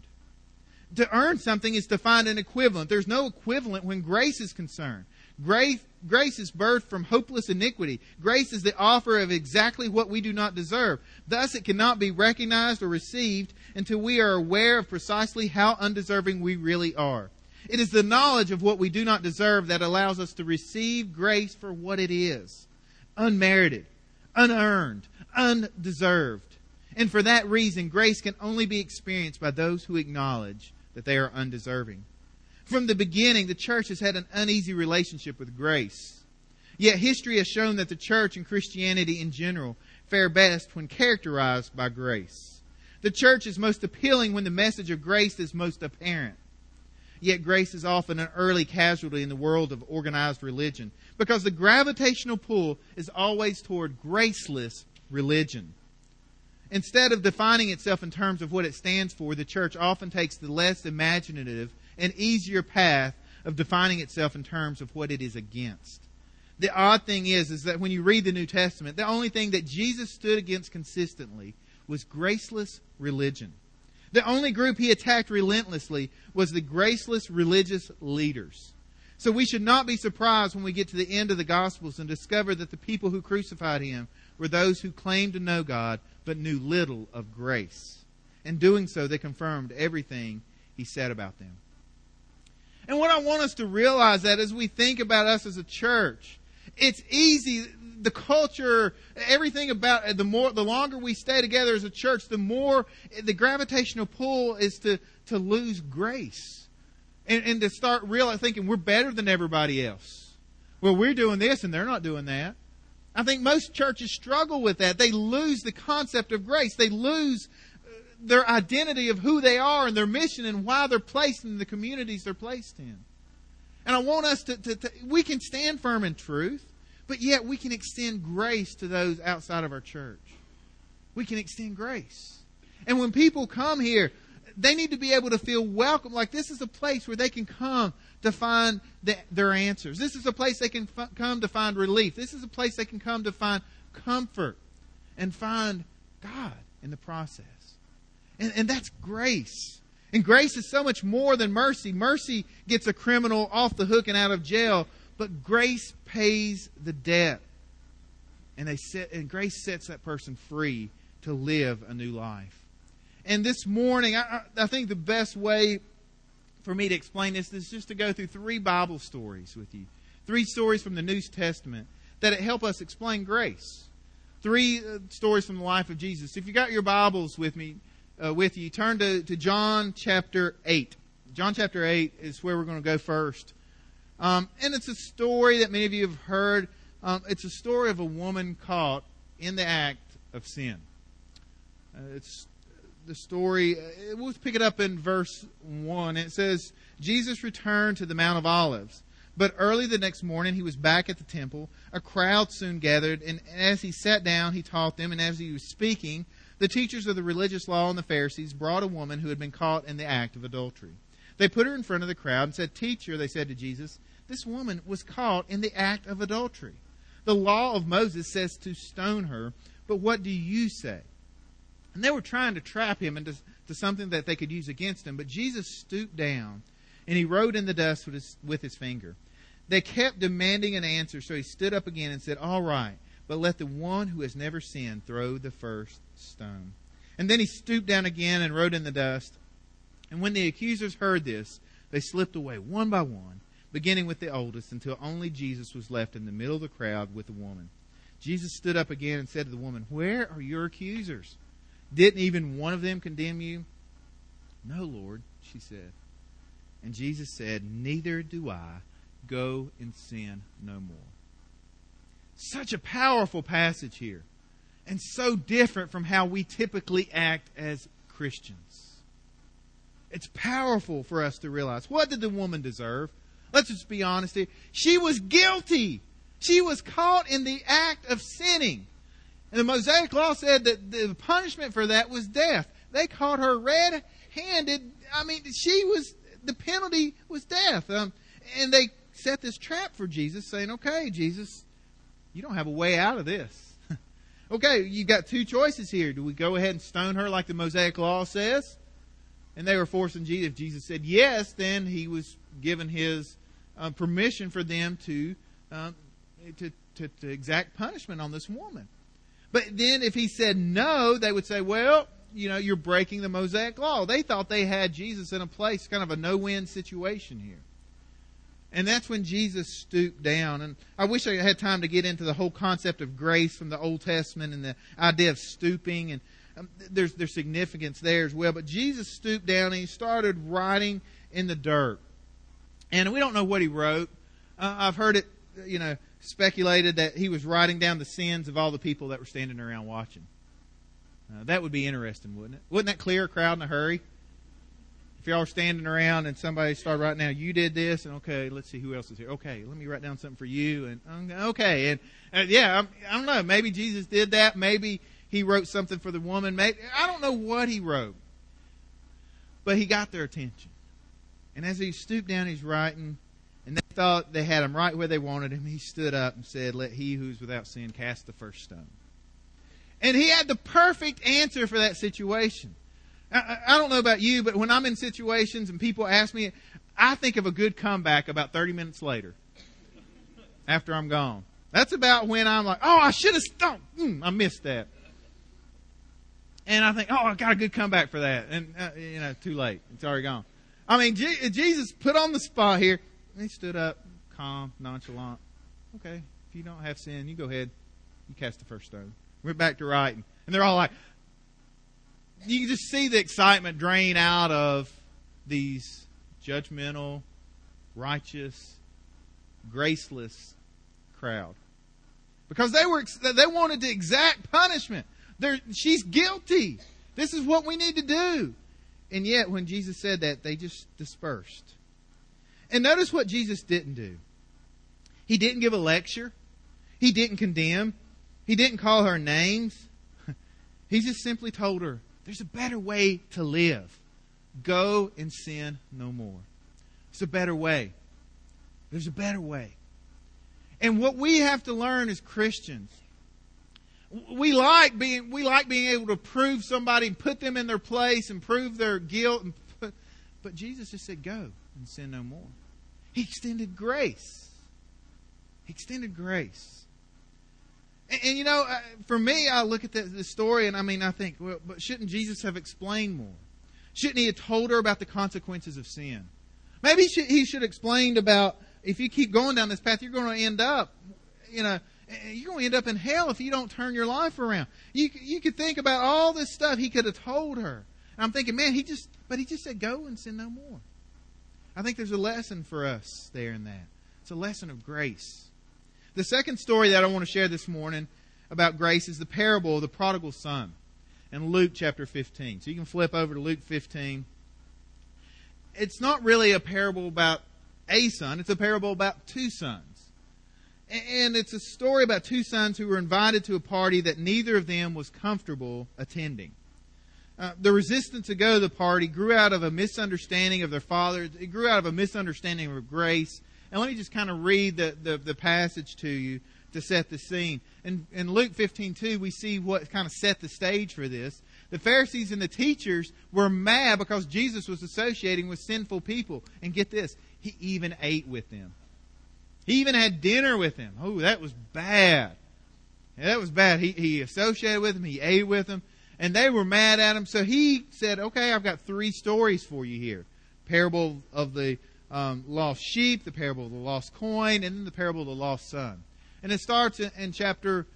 To earn something is to find an equivalent. There's no equivalent when grace is concerned. Grace is birthed from hopeless iniquity. Grace is the offer of exactly what we do not deserve. Thus, it cannot be recognized or received until we are aware of precisely how undeserving we really are. It is the knowledge of what we do not deserve that allows us to receive grace for what it is. Unmerited, unearned, undeserved. And for that reason, grace can only be experienced by those who acknowledge that they are undeserving. From the beginning, the church has had an uneasy relationship with grace. Yet history has shown that the church and Christianity in general fare best when characterized by grace. The church is most appealing when the message of grace is most apparent. Yet grace is often an early casualty in the world of organized religion because the gravitational pull is always toward graceless religion. Instead of defining itself in terms of what it stands for, the church often takes the less imaginative and easier path of defining itself in terms of what it is against. The odd thing is that when you read the New Testament, the only thing that Jesus stood against consistently was graceless religion. The only group he attacked relentlessly was the graceless religious leaders. So we should not be surprised when we get to the end of the Gospels and discover that the people who crucified him were those who claimed to know God but knew little of grace. In doing so, they confirmed everything he said about them. And what I want us to realize that as we think about us as a church, it's easy. The culture, everything about it, the longer we stay together as a church, the more the gravitational pull is to lose grace. And to start really thinking we're better than everybody else. Well, we're doing this and they're not doing that. I think most churches struggle with that. They lose the concept of grace. They lose their identity of who they are and their mission and why they're placed in the communities they're placed in. And I want us we can stand firm in truth, but yet we can extend grace to those outside of our church. We can extend grace. And when people come here, they need to be able to feel welcome. Like this is a place where they can come to find their answers. This is a place they can come to find relief. This is a place they can come to find comfort and find God in the process. And that's grace. And grace is so much more than mercy. Mercy gets a criminal off the hook and out of jail, but grace pays the debt. And grace sets that person free to live a new life. And this morning, I think the best way for me to explain this is just to go through 3 Bible stories with you. 3 stories from the New Testament that help us explain grace. 3 stories from the life of Jesus. If you got your Bibles with you, turn to John chapter 8. John chapter 8 is where we're going to go first. And it's a story that many of you have heard. It's a story of a woman caught in the act of sin. It's the story, we'll pick it up in verse 1. It says, Jesus returned to the Mount of Olives. But early the next morning he was back at the temple. A crowd soon gathered, and as he sat down, he taught them. And as he was speaking, the teachers of the religious law and the Pharisees brought a woman who had been caught in the act of adultery. They put her in front of the crowd and said, "Teacher," they said to Jesus, "this woman was caught in the act of adultery. The law of Moses says to stone her, but what do you say?" And they were trying to trap him into something that they could use against him. But Jesus stooped down and he wrote in the dust with his finger. They kept demanding an answer, so he stood up again and said, "All right, but let the one who has never sinned throw the first stone." And then he stooped down again and wrote in the dust. And when the accusers heard this, they slipped away one by one, beginning with the oldest, until only Jesus was left in the middle of the crowd with the woman. Jesus stood up again and said to the woman, "Where are your accusers? Didn't even one of them condemn you?" "No, Lord," she said. And Jesus said, "Neither do I. Go and sin no more." Such a powerful passage here, and so different from how we typically act as Christians. It's powerful for us to realize, what did the woman deserve? Let's just be honest here. She was guilty. She was caught in the act of sinning. And the Mosaic Law said that the punishment for that was death. They caught her red-handed. The penalty was death. And they set this trap for Jesus, saying, "Okay, Jesus, you don't have a way out of this. Okay, you got 2 choices here. Do we go ahead and stone her like the Mosaic Law says?" And they were forcing Jesus. If Jesus said yes, then he was given his permission for them to exact punishment on this woman. But then if he said no, they would say, "Well, you're breaking the Mosaic Law." They thought they had Jesus in a place, kind of a no-win situation here. And that's when Jesus stooped down. And I wish I had time to get into the whole concept of grace from the Old Testament and the idea of stooping. And there's significance there as well. But Jesus stooped down and he started writing in the dirt. And we don't know what he wrote. I've heard it, speculated that he was writing down the sins of all the people that were standing around watching. That would be interesting, wouldn't it? Wouldn't that clear a crowd in a hurry? If y'all are standing around and somebody started writing down, you did this, and okay, let's see who else is here. Okay, let me write down something for you, and okay, and I don't know. Maybe Jesus did that. Maybe he wrote something for the woman. Maybe I don't know what he wrote, but he got their attention. And as he stooped down, he's writing, and they thought they had him right where they wanted him. He stood up and said, "Let he who is without sin cast the first stone." And he had the perfect answer for that situation. I don't know about you, but when I'm in situations and people ask me, I think of a good comeback about 30 minutes later after I'm gone. That's about when I'm like, oh, I should have stopped. I missed that. And I think, oh, I got a good comeback for that. And, too late. It's already gone. I mean, Jesus put on the spot here. He stood up, calm, nonchalant. Okay, if you don't have sin, you go ahead. You cast the first stone. We're back to writing. And they're all like, you can just see the excitement drain out of these judgmental, righteous, graceless crowd. Because they wanted to exact punishment. She's guilty. This is what we need to do. And yet, when Jesus said that, they just dispersed. And notice what Jesus didn't do. He didn't give a lecture. He didn't condemn. He didn't call her names. He just simply told her, there's a better way to live. Go and sin no more. It's a better way. There's a better way. And what we have to learn as Christians, we like being able to prove somebody and put them in their place and prove their guilt. But Jesus just said, go and sin no more. He extended grace. He extended grace. And for me, I look at this story and I think, well, but shouldn't Jesus have explained more? Shouldn't he have told her about the consequences of sin? Maybe he should have explained about, if you keep going down this path, you're going to end up, you're going to end up in hell if you don't turn your life around. You could think about all this stuff he could have told her. And I'm thinking, man, he just said, go and sin no more. I think there's a lesson for us there in that. It's a lesson of grace. The second story that I want to share this morning about grace is the parable of the prodigal son in Luke chapter 15. So you can flip over to Luke 15. It's not really a parable about a son. It's a parable about two sons. And it's a story about two sons who were invited to a party that neither of them was comfortable attending. The resistance to go to the party grew out of a misunderstanding of their father. It grew out of a misunderstanding of grace. And let me just kind of read the passage to you to set the scene. In Luke 15:2, we see what kind of set the stage for this. The Pharisees and the teachers were mad because Jesus was associating with sinful people. And get this, he even ate with them. He even had dinner with them. Oh, that was bad. Yeah, that was bad. He associated with them. He ate with them. And they were mad at him. So he said, okay, I've got three stories for you here. Parable of the lost sheep, the parable of the lost coin, and then the parable of the lost son. And it starts in chapter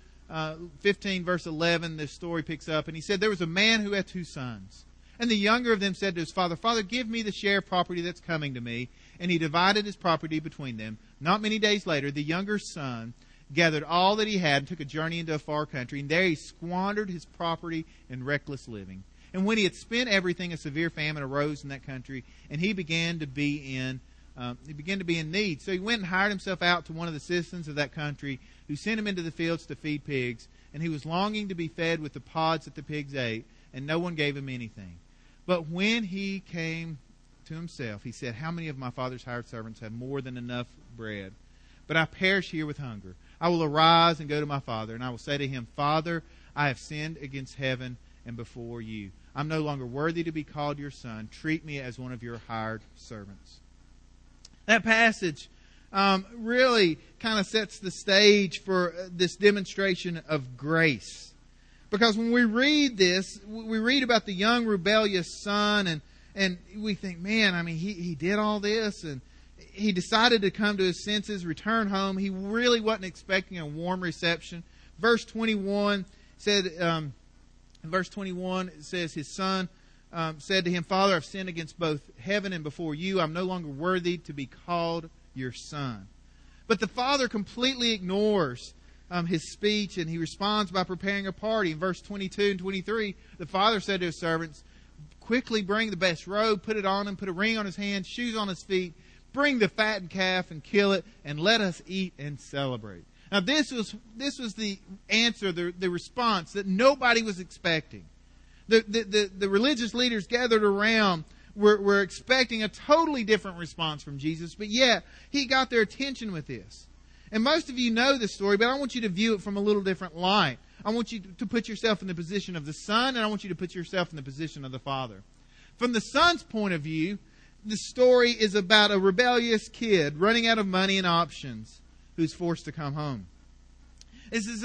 15, verse 11. This story picks up. And he said, there was a man who had two sons. And the younger of them said to his father, Father, give me the share of property that's coming to me. And he divided his property between them. Not many days later, the younger son gathered all that he had and took a journey into a far country. And there he squandered his property in reckless living. And when he had spent everything, a severe famine arose in that country, and he began to be in need. So he went and hired himself out to one of the citizens of that country, who sent him into the fields to feed pigs. And he was longing to be fed with the pods that the pigs ate, and no one gave him anything. But when he came to himself, he said, how many of my father's hired servants have more than enough bread? But I perish here with hunger. I will arise and go to my father, and I will say to him, Father, I have sinned against heaven and before you. I'm no longer worthy to be called your son. Treat me as one of your hired servants. That passage really kind of sets the stage for this demonstration of grace. Because when we read this, we read about the young rebellious son, and we think, man, he did all this, and he decided to come to his senses, return home. He really wasn't expecting a warm reception. Verse 21 said, it says, his son said to him, Father, I've sinned against both heaven and before you. I'm no longer worthy to be called your son. But the father completely ignores his speech, and he responds by preparing a party. In verse 22 and 23, the father said to his servants, quickly bring the best robe, put it on him, put a ring on his hand, shoes on his feet, bring the fattened calf and kill it, and let us eat and celebrate. Now this was the answer, the response that nobody was expecting. The religious leaders gathered around were expecting a totally different response from Jesus, but yet he got their attention with this. And most of you know this story, but I want you to view it from a little different light. I want you to put yourself in the position of the Son, and I want you to put yourself in the position of the Father. From the Son's point of view, the story is about a rebellious kid running out of money and options who's forced to come home. This is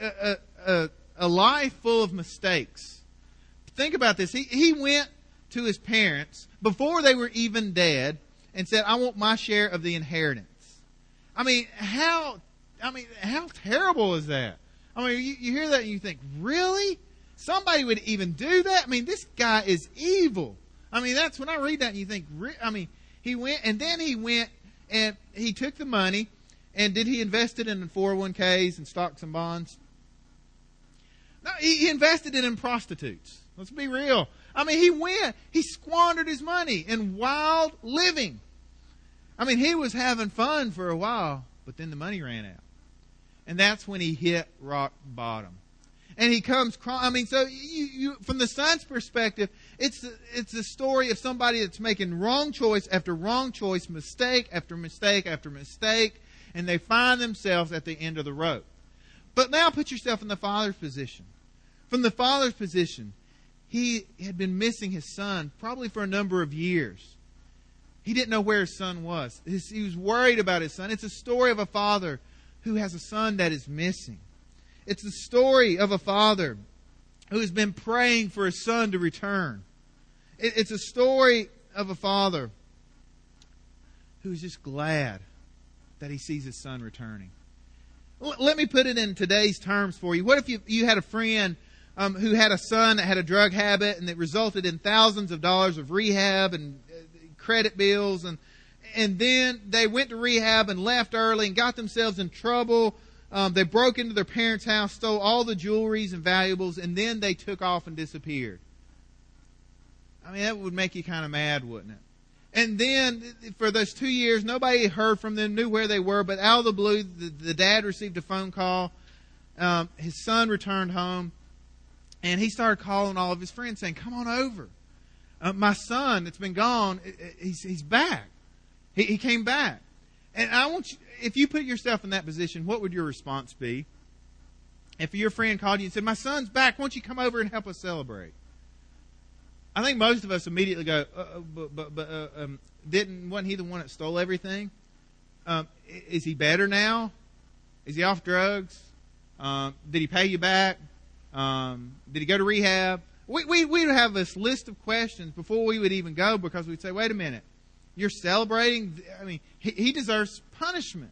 a life full of mistakes. Think about this. He went to his parents before they were even dead and said, I want my share of the inheritance. I mean, how terrible is that? I mean, you hear that and you think, really? Somebody would even do that? I mean, this guy is evil. I mean, that's when I read that and you think, he went and he took the money, and did he invest it in 401ks and stocks and bonds? No, he invested it in prostitutes. Let's be real. I mean, he squandered his money in wild living. I mean, he was having fun for a while, but then the money ran out. And that's when he hit rock bottom. And he comes crying. I mean, so you from the Son's perspective, it's the story of somebody that's making wrong choice after wrong choice, mistake after mistake after mistake, and they find themselves at the end of the road. But now put yourself in the Father's position. From the Father's position, he had been missing his son probably for a number of years. He didn't know where his son was. He was worried about his son. It's a story of a father who has a son that is missing. It's the story of a father who has been praying for his son to return. It's a story of a father who is just glad that he sees his son returning. Let me put it in today's terms for you. What if you had a friend who had a son that had a drug habit and that resulted in thousands of dollars of rehab and credit bills, and then they went to rehab and left early and got themselves in trouble. They broke into their parents' house, stole all the jewelries and valuables, and then they took off and disappeared. I mean, that would make you kind of mad, wouldn't it? And then for those 2 years, nobody heard from them, knew where they were, but out of the blue, the dad received a phone call. His son returned home, and he started calling all of his friends saying, come on over. My son that's been gone, he's back. He came back. And I want you, if you put yourself in that position, what would your response be? If your friend called you and said, my son's back, why don't you come over and help us celebrate? I think most of us immediately go, wasn't he the one that stole everything? Is he better now? Is he off drugs? Did he pay you back? Did he go to rehab? We would have this list of questions before we would even go, because we'd say, wait a minute, you're celebrating? I mean, he deserves punishment.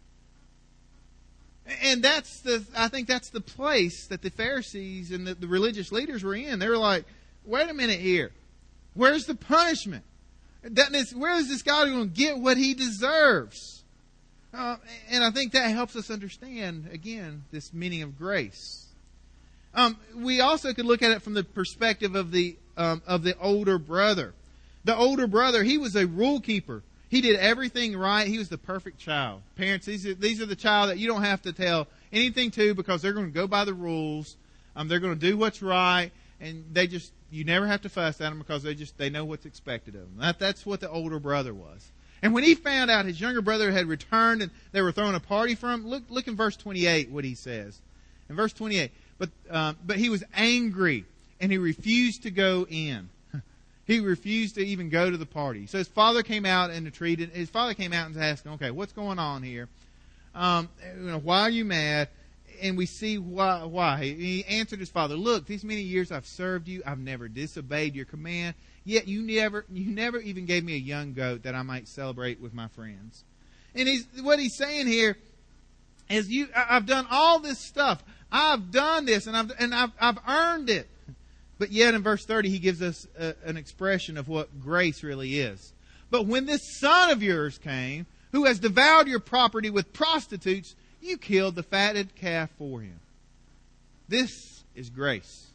And I think that's the place that the Pharisees and the religious leaders were in. They were like, wait a minute here. Where's the punishment? Where is this guy going to get what he deserves? And I think that helps us understand, again, this meaning of grace. We also could look at it from the perspective of the older brother. The older brother, he was a rule keeper. He did everything right. He was the perfect child. Parents, these are the child that you don't have to tell anything to, because they're going to go by the rules. They're going to do what's right, and you never have to fuss at them, because they know what's expected of them. That's what the older brother was. And when he found out his younger brother had returned and they were throwing a party for him, look in verse 28 what he says. In verse 28, but he was angry and he refused to go in. He refused to even go to the party. So his father came out and entreated. His father came out and asked him, okay, what's going on here? Why are you mad? And we see why. He answered his father, look, these many years I've served you. I've never disobeyed your command. Yet you never even gave me a young goat that I might celebrate with my friends. And what he's saying here is, I've done all this stuff. I've done this and I've earned it. But yet in verse 30, he gives us an expression of what grace really is. But when this son of yours came, who has devoured your property with prostitutes, You killed the fatted calf for him. This is grace.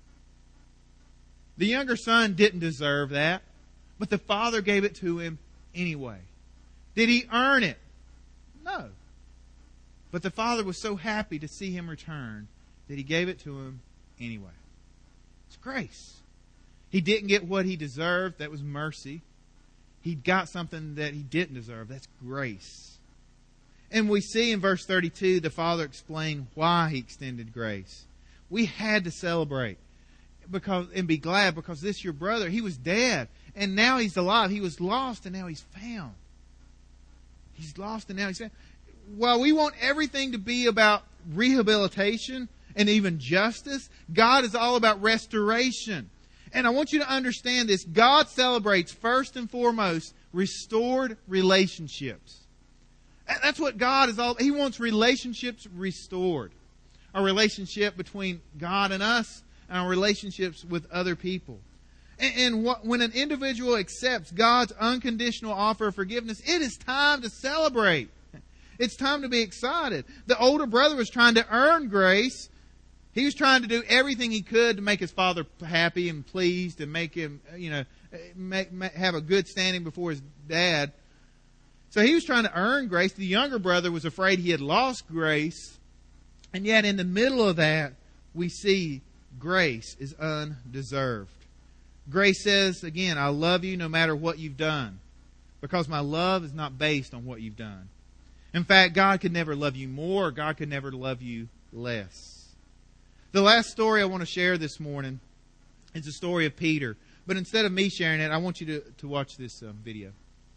The younger son didn't deserve that, but the father gave it to him anyway. Did he earn it? No. But the father was so happy to see him return that he gave it to him anyway. It's grace. He didn't get what he deserved. That was mercy. He got something that he didn't deserve. That's grace. And we see in verse 32, the father explained why he extended grace. We had to celebrate and be glad because this your brother, he was dead and now he's alive. He was lost and now he's found. He's lost and now he's found. While we want everything to be about rehabilitation and even justice, God is all about restoration. And I want you to understand this. God celebrates first and foremost restored relationships. That's what God is all. He wants relationships restored. Our relationship between God and us, and our relationships with other people. And when an individual accepts God's unconditional offer of forgiveness, it is time to celebrate. It's time to be excited. The older brother was trying to earn grace. He was trying to do everything he could to make his father happy and pleased and make him, have a good standing before his dad. So he was trying to earn grace. The younger brother was afraid he had lost grace. And yet in the middle of that, we see grace is undeserved. Grace says, again, I love you no matter what you've done, because my love is not based on what you've done. In fact, God could never love you more. God could never love you less. The last story I want to share this morning is the story of Peter. But instead of me sharing it, I want you to watch this video.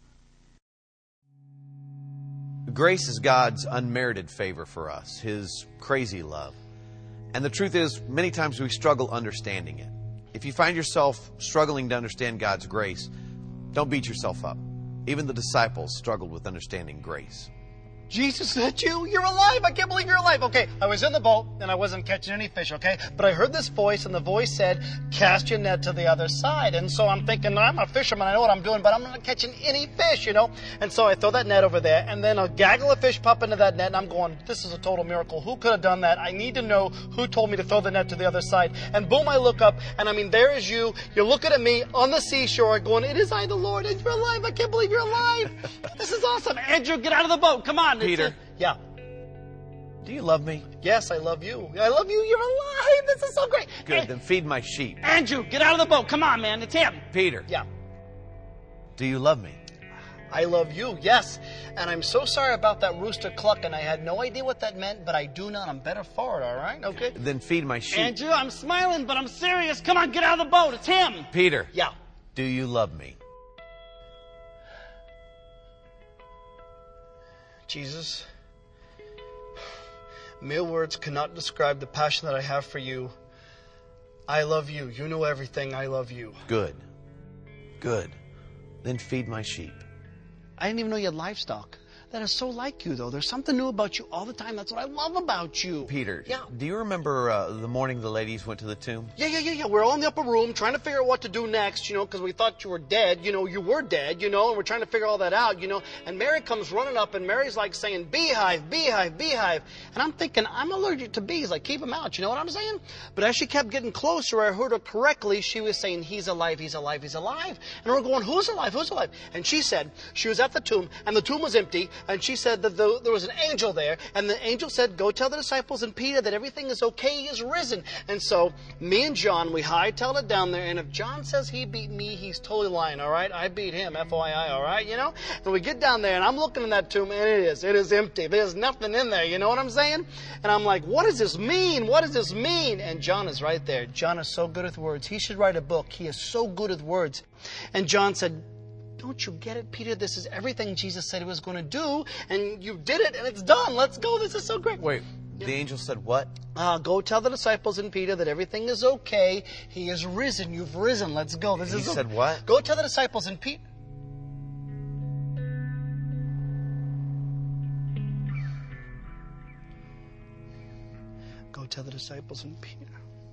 Grace is God's unmerited favor for us, His crazy love. And the truth is, many times we struggle understanding it. If you find yourself struggling to understand God's grace, don't beat yourself up. Even the disciples struggled with understanding grace. Jesus, is that you? You're alive. I can't believe you're alive. Okay, I was in the boat and I wasn't catching any fish, okay? But I heard this voice and the voice said, cast your net to the other side. And so I'm thinking, I'm a fisherman. I know what I'm doing, but I'm not catching any fish, And so I throw that net over there and then a gaggle of fish pop into that net and I'm going, this is a total miracle. Who could have done that? I need to know who told me to throw the net to the other side. And boom, I look up and there is you. You're looking at me on the seashore going, it is I, the Lord, and you're alive. I can't believe you're alive. This is awesome. Andrew, get out of the boat. Come on. Peter. Yeah. Do you love me? Yes, I love you. I love you. You're alive. This is so great. Good. Then feed my sheep. Andrew, get out of the boat. Come on, man. It's him. Peter. Yeah. Do you love me? I love you. Yes. And I'm so sorry about that rooster clucking. I had no idea what that meant, but I do now. I'm better for it. All right. Okay. Then feed my sheep. Andrew, I'm smiling, but I'm serious. Come on, get out of the boat. It's him. Peter. Yeah. Do you love me? Jesus, mere words cannot describe the passion that I have for you. I love you. You know everything. I love you. Good. Good. Then feed my sheep. I didn't even know you had livestock. That is so like you, though. There's something new about you all the time. That's what I love about you. Peter, Yeah. Do you remember the morning the ladies went to the tomb? Yeah. We're all in the upper room trying to figure out what to do next, because we thought you were dead. You were dead, and we're trying to figure all that out, And Mary comes running up, and Mary's like saying, beehive, beehive, beehive. And I'm thinking, I'm allergic to bees. Like, keep them out. You know what I'm saying? But as she kept getting closer, I heard her correctly. She was saying, he's alive, he's alive, he's alive. And we're going, who's alive, who's alive? And she said, she was at the tomb, and the tomb was empty, and she said that there was an angel there, and the angel said, go tell the disciples and Peter that everything is okay, he is risen. And so me and John, we hightailed it down there, and if John says he beat me, he's totally lying, all right? I beat him, FYI, all right, And we get down there, and I'm looking in that tomb, and it is empty. There's nothing in there, you know what I'm saying? And I'm like, what does this mean? What does this mean? And John is right there. John is so good with words. He should write a book. He is so good with words. And John said, don't you get it, Peter? This is everything Jesus said he was going to do, and you did it, and it's done. Let's go. This is so great. Wait, the angel said what? Go tell the disciples and Peter that everything is okay. He is risen. You've risen. Let's go. He said what? Go tell the disciples and Peter. Go tell the disciples and Peter.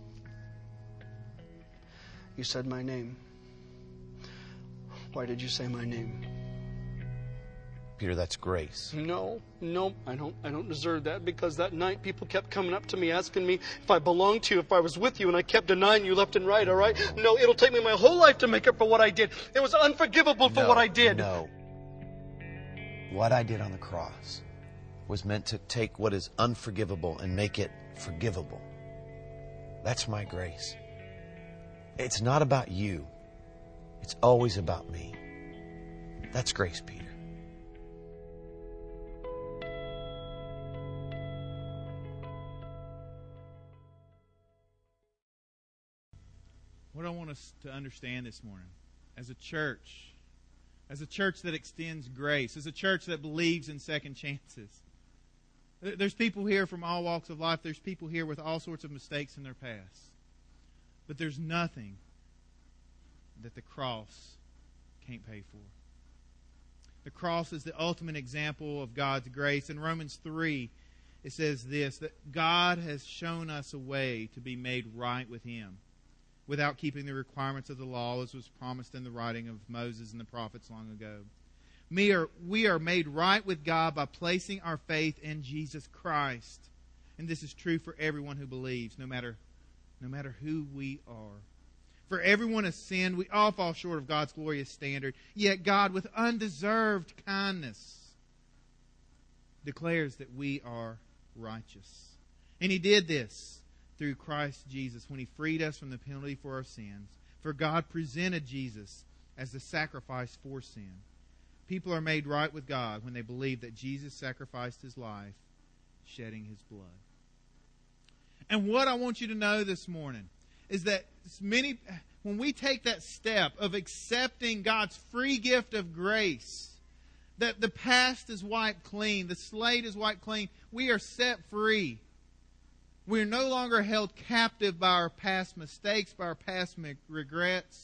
You said my name. Why did you say my name? Peter, that's grace. No, I don't deserve that, because that night people kept coming up to me asking me if I belonged to you, if I was with you, and I kept denying you left and right, all right? No, it'll take me my whole life to make up for what I did. It was unforgivable for what I did. No. What I did on the cross was meant to take what is unforgivable and make it forgivable. That's my grace. It's not about you. It's always about me. That's grace, Peter. What I want us to understand this morning, as a church that extends grace, as a church that believes in second chances. There's people here from all walks of life. There's people here with all sorts of mistakes in their past. But there's nothing that the cross can't pay for. The cross is the ultimate example of God's grace. In Romans 3, it says this, that God has shown us a way to be made right with Him, without keeping the requirements of the law, as was promised in the writing of Moses and the prophets long ago. We are made right with God by placing our faith in Jesus Christ. And this is true for everyone who believes, no matter who we are. For everyone has sinned. We all fall short of God's glorious standard. Yet God, with undeserved kindness, declares that we are righteous. And He did this through Christ Jesus when He freed us from the penalty for our sins. For God presented Jesus as the sacrifice for sin. People are made right with God when they believe that Jesus sacrificed His life, shedding His blood. And what I want you to know this morning is that when we take that step of accepting God's free gift of grace, that the past is wiped clean, the slate is wiped clean, we are set free. We are no longer held captive by our past mistakes, by our past regrets.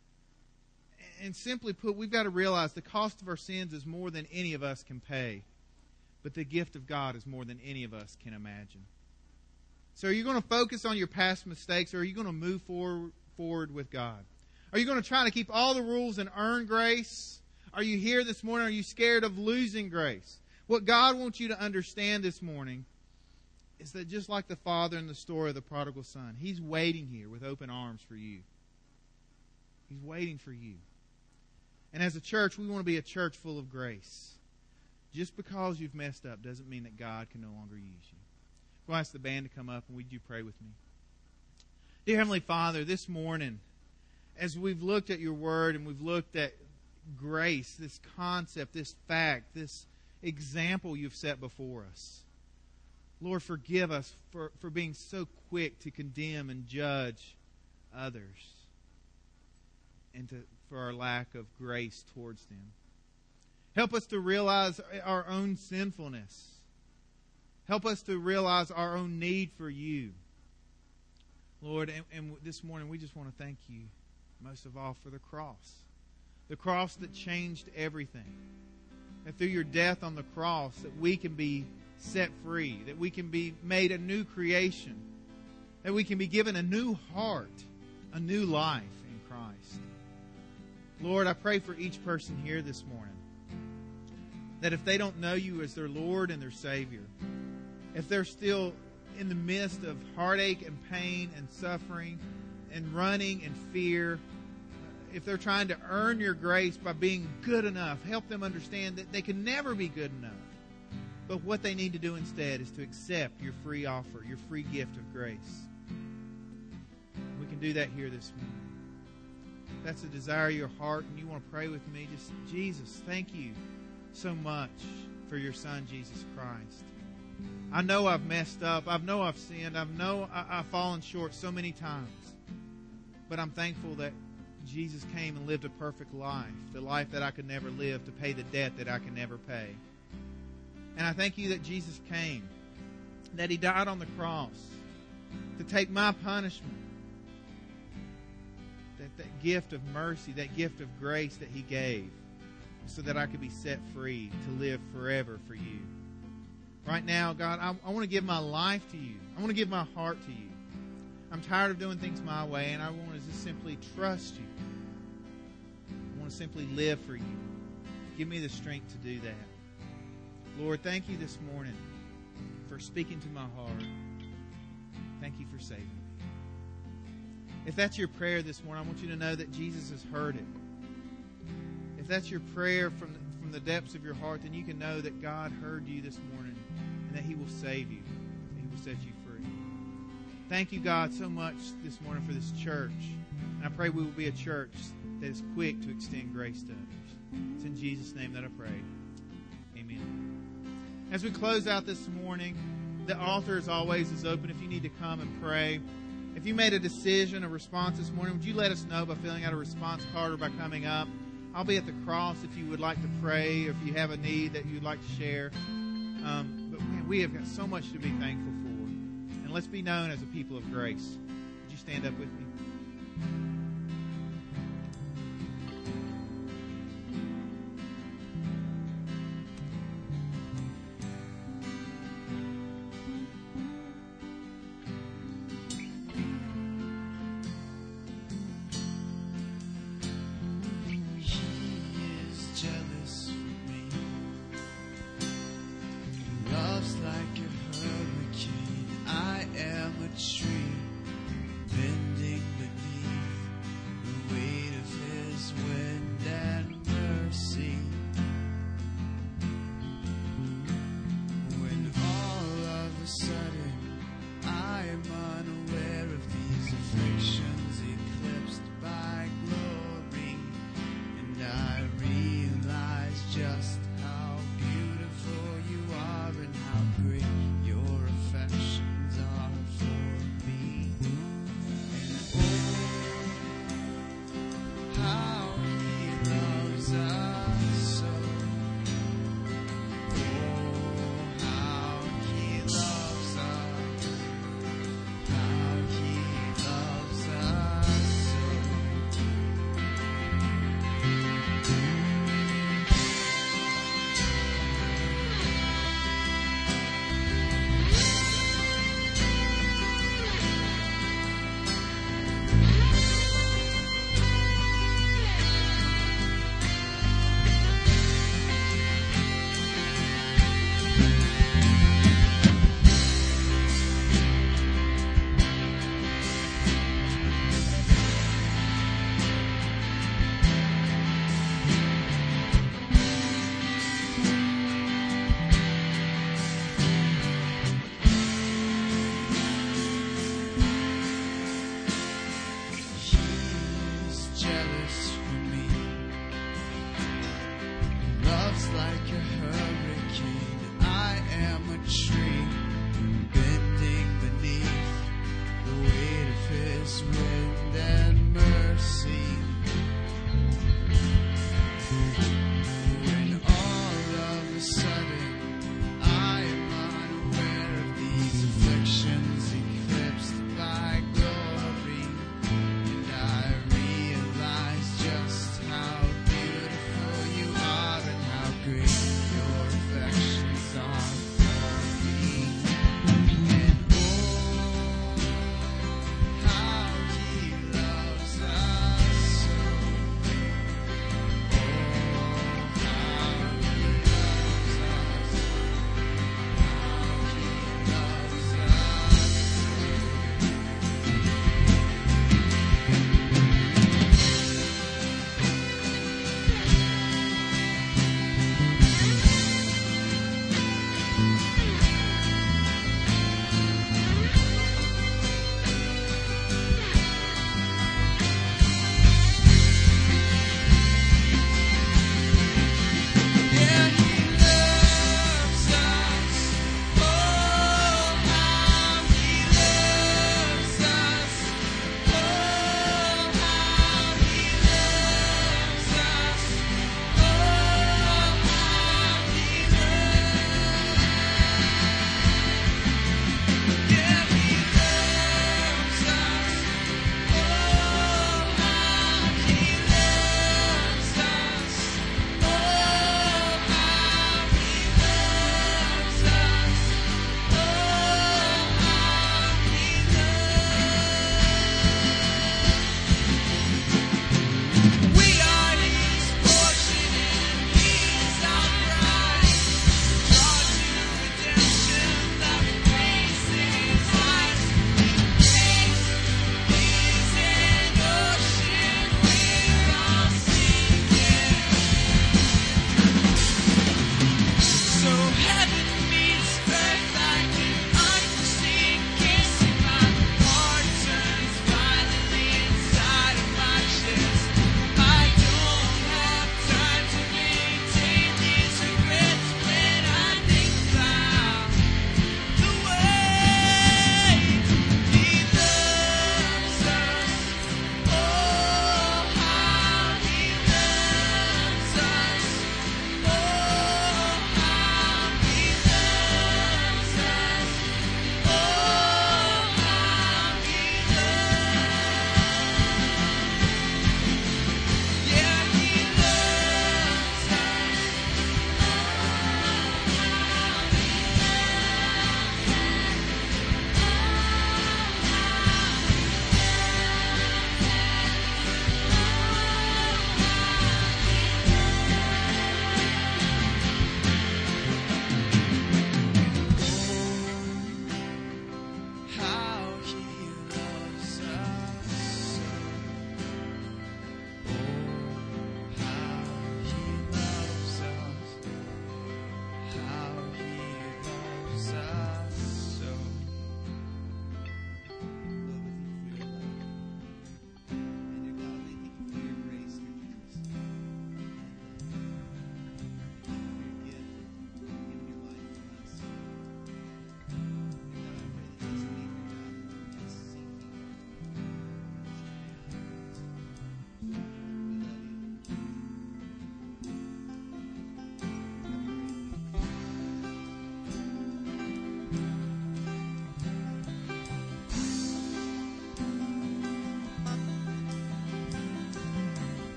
And simply put, we've got to realize the cost of our sins is more than any of us can pay. But the gift of God is more than any of us can imagine. So are you going to focus on your past mistakes, or are you going to move forward with God? Are you going to try to keep all the rules and earn grace? Are you here this morning? Are you scared of losing grace? What God wants you to understand this morning is that just like the father in the story of the prodigal son, He's waiting here with open arms for you. He's waiting for you. And as a church, we want to be a church full of grace. Just because you've messed up doesn't mean that God can no longer use you. I'll ask the band to come up, and would you pray with me? Dear Heavenly Father, this morning, as we've looked at Your Word and we've looked at grace, this concept, this fact, this example You've set before us, Lord, forgive us for being so quick to condemn and judge others, and for our lack of grace towards them. Help us to realize our own sinfulness. Help us to realize our own need for You. Lord, and this morning we just want to thank You most of all for the cross. The cross that changed everything. And through Your death on the cross that we can be set free, that we can be made a new creation, that we can be given a new heart, a new life in Christ. Lord, I pray for each person here this morning that if they don't know You as their Lord and their Savior, if they're still in the midst of heartache and pain and suffering and running and fear, if they're trying to earn Your grace by being good enough, help them understand that they can never be good enough. But what they need to do instead is to accept Your free offer, Your free gift of grace. We can do that here this morning. If that's the desire of your heart and you want to pray with me, just, Jesus, thank You so much for Your Son, Jesus Christ. I know I've messed up. I know I've sinned. I know I've fallen short so many times. But I'm thankful that Jesus came and lived a perfect life, the life that I could never live, to pay the debt that I can never pay. And I thank You that Jesus came, that He died on the cross to take my punishment, that gift of mercy, that gift of grace that He gave, so that I could be set free to live forever for You. Right now, God, I want to give my life to You. I want to give my heart to You. I'm tired of doing things my way, and I want to just simply trust You. I want to simply live for You. Give me the strength to do that. Lord, thank you this morning for speaking to my heart. Thank you for saving me. If that's your prayer this morning, I want you to know that Jesus has heard it. If that's your prayer from the depths of your heart, then you can know that God heard you this morning and that He will save you. That He will set you free. Thank you, God, so much this morning for this church. And I pray we will be a church that is quick to extend grace to others. It's in Jesus' name that I pray. Amen. As we close out this morning, the altar, as always, is open if you need to come and pray. If you made a decision, a response this morning, would you let us know by filling out a response card or by coming up? I'll be at the cross if you would like to pray or if you have a need that you'd like to share. But man, we have got so much to be thankful for. And let's be known as a people of grace. Would you stand up with me?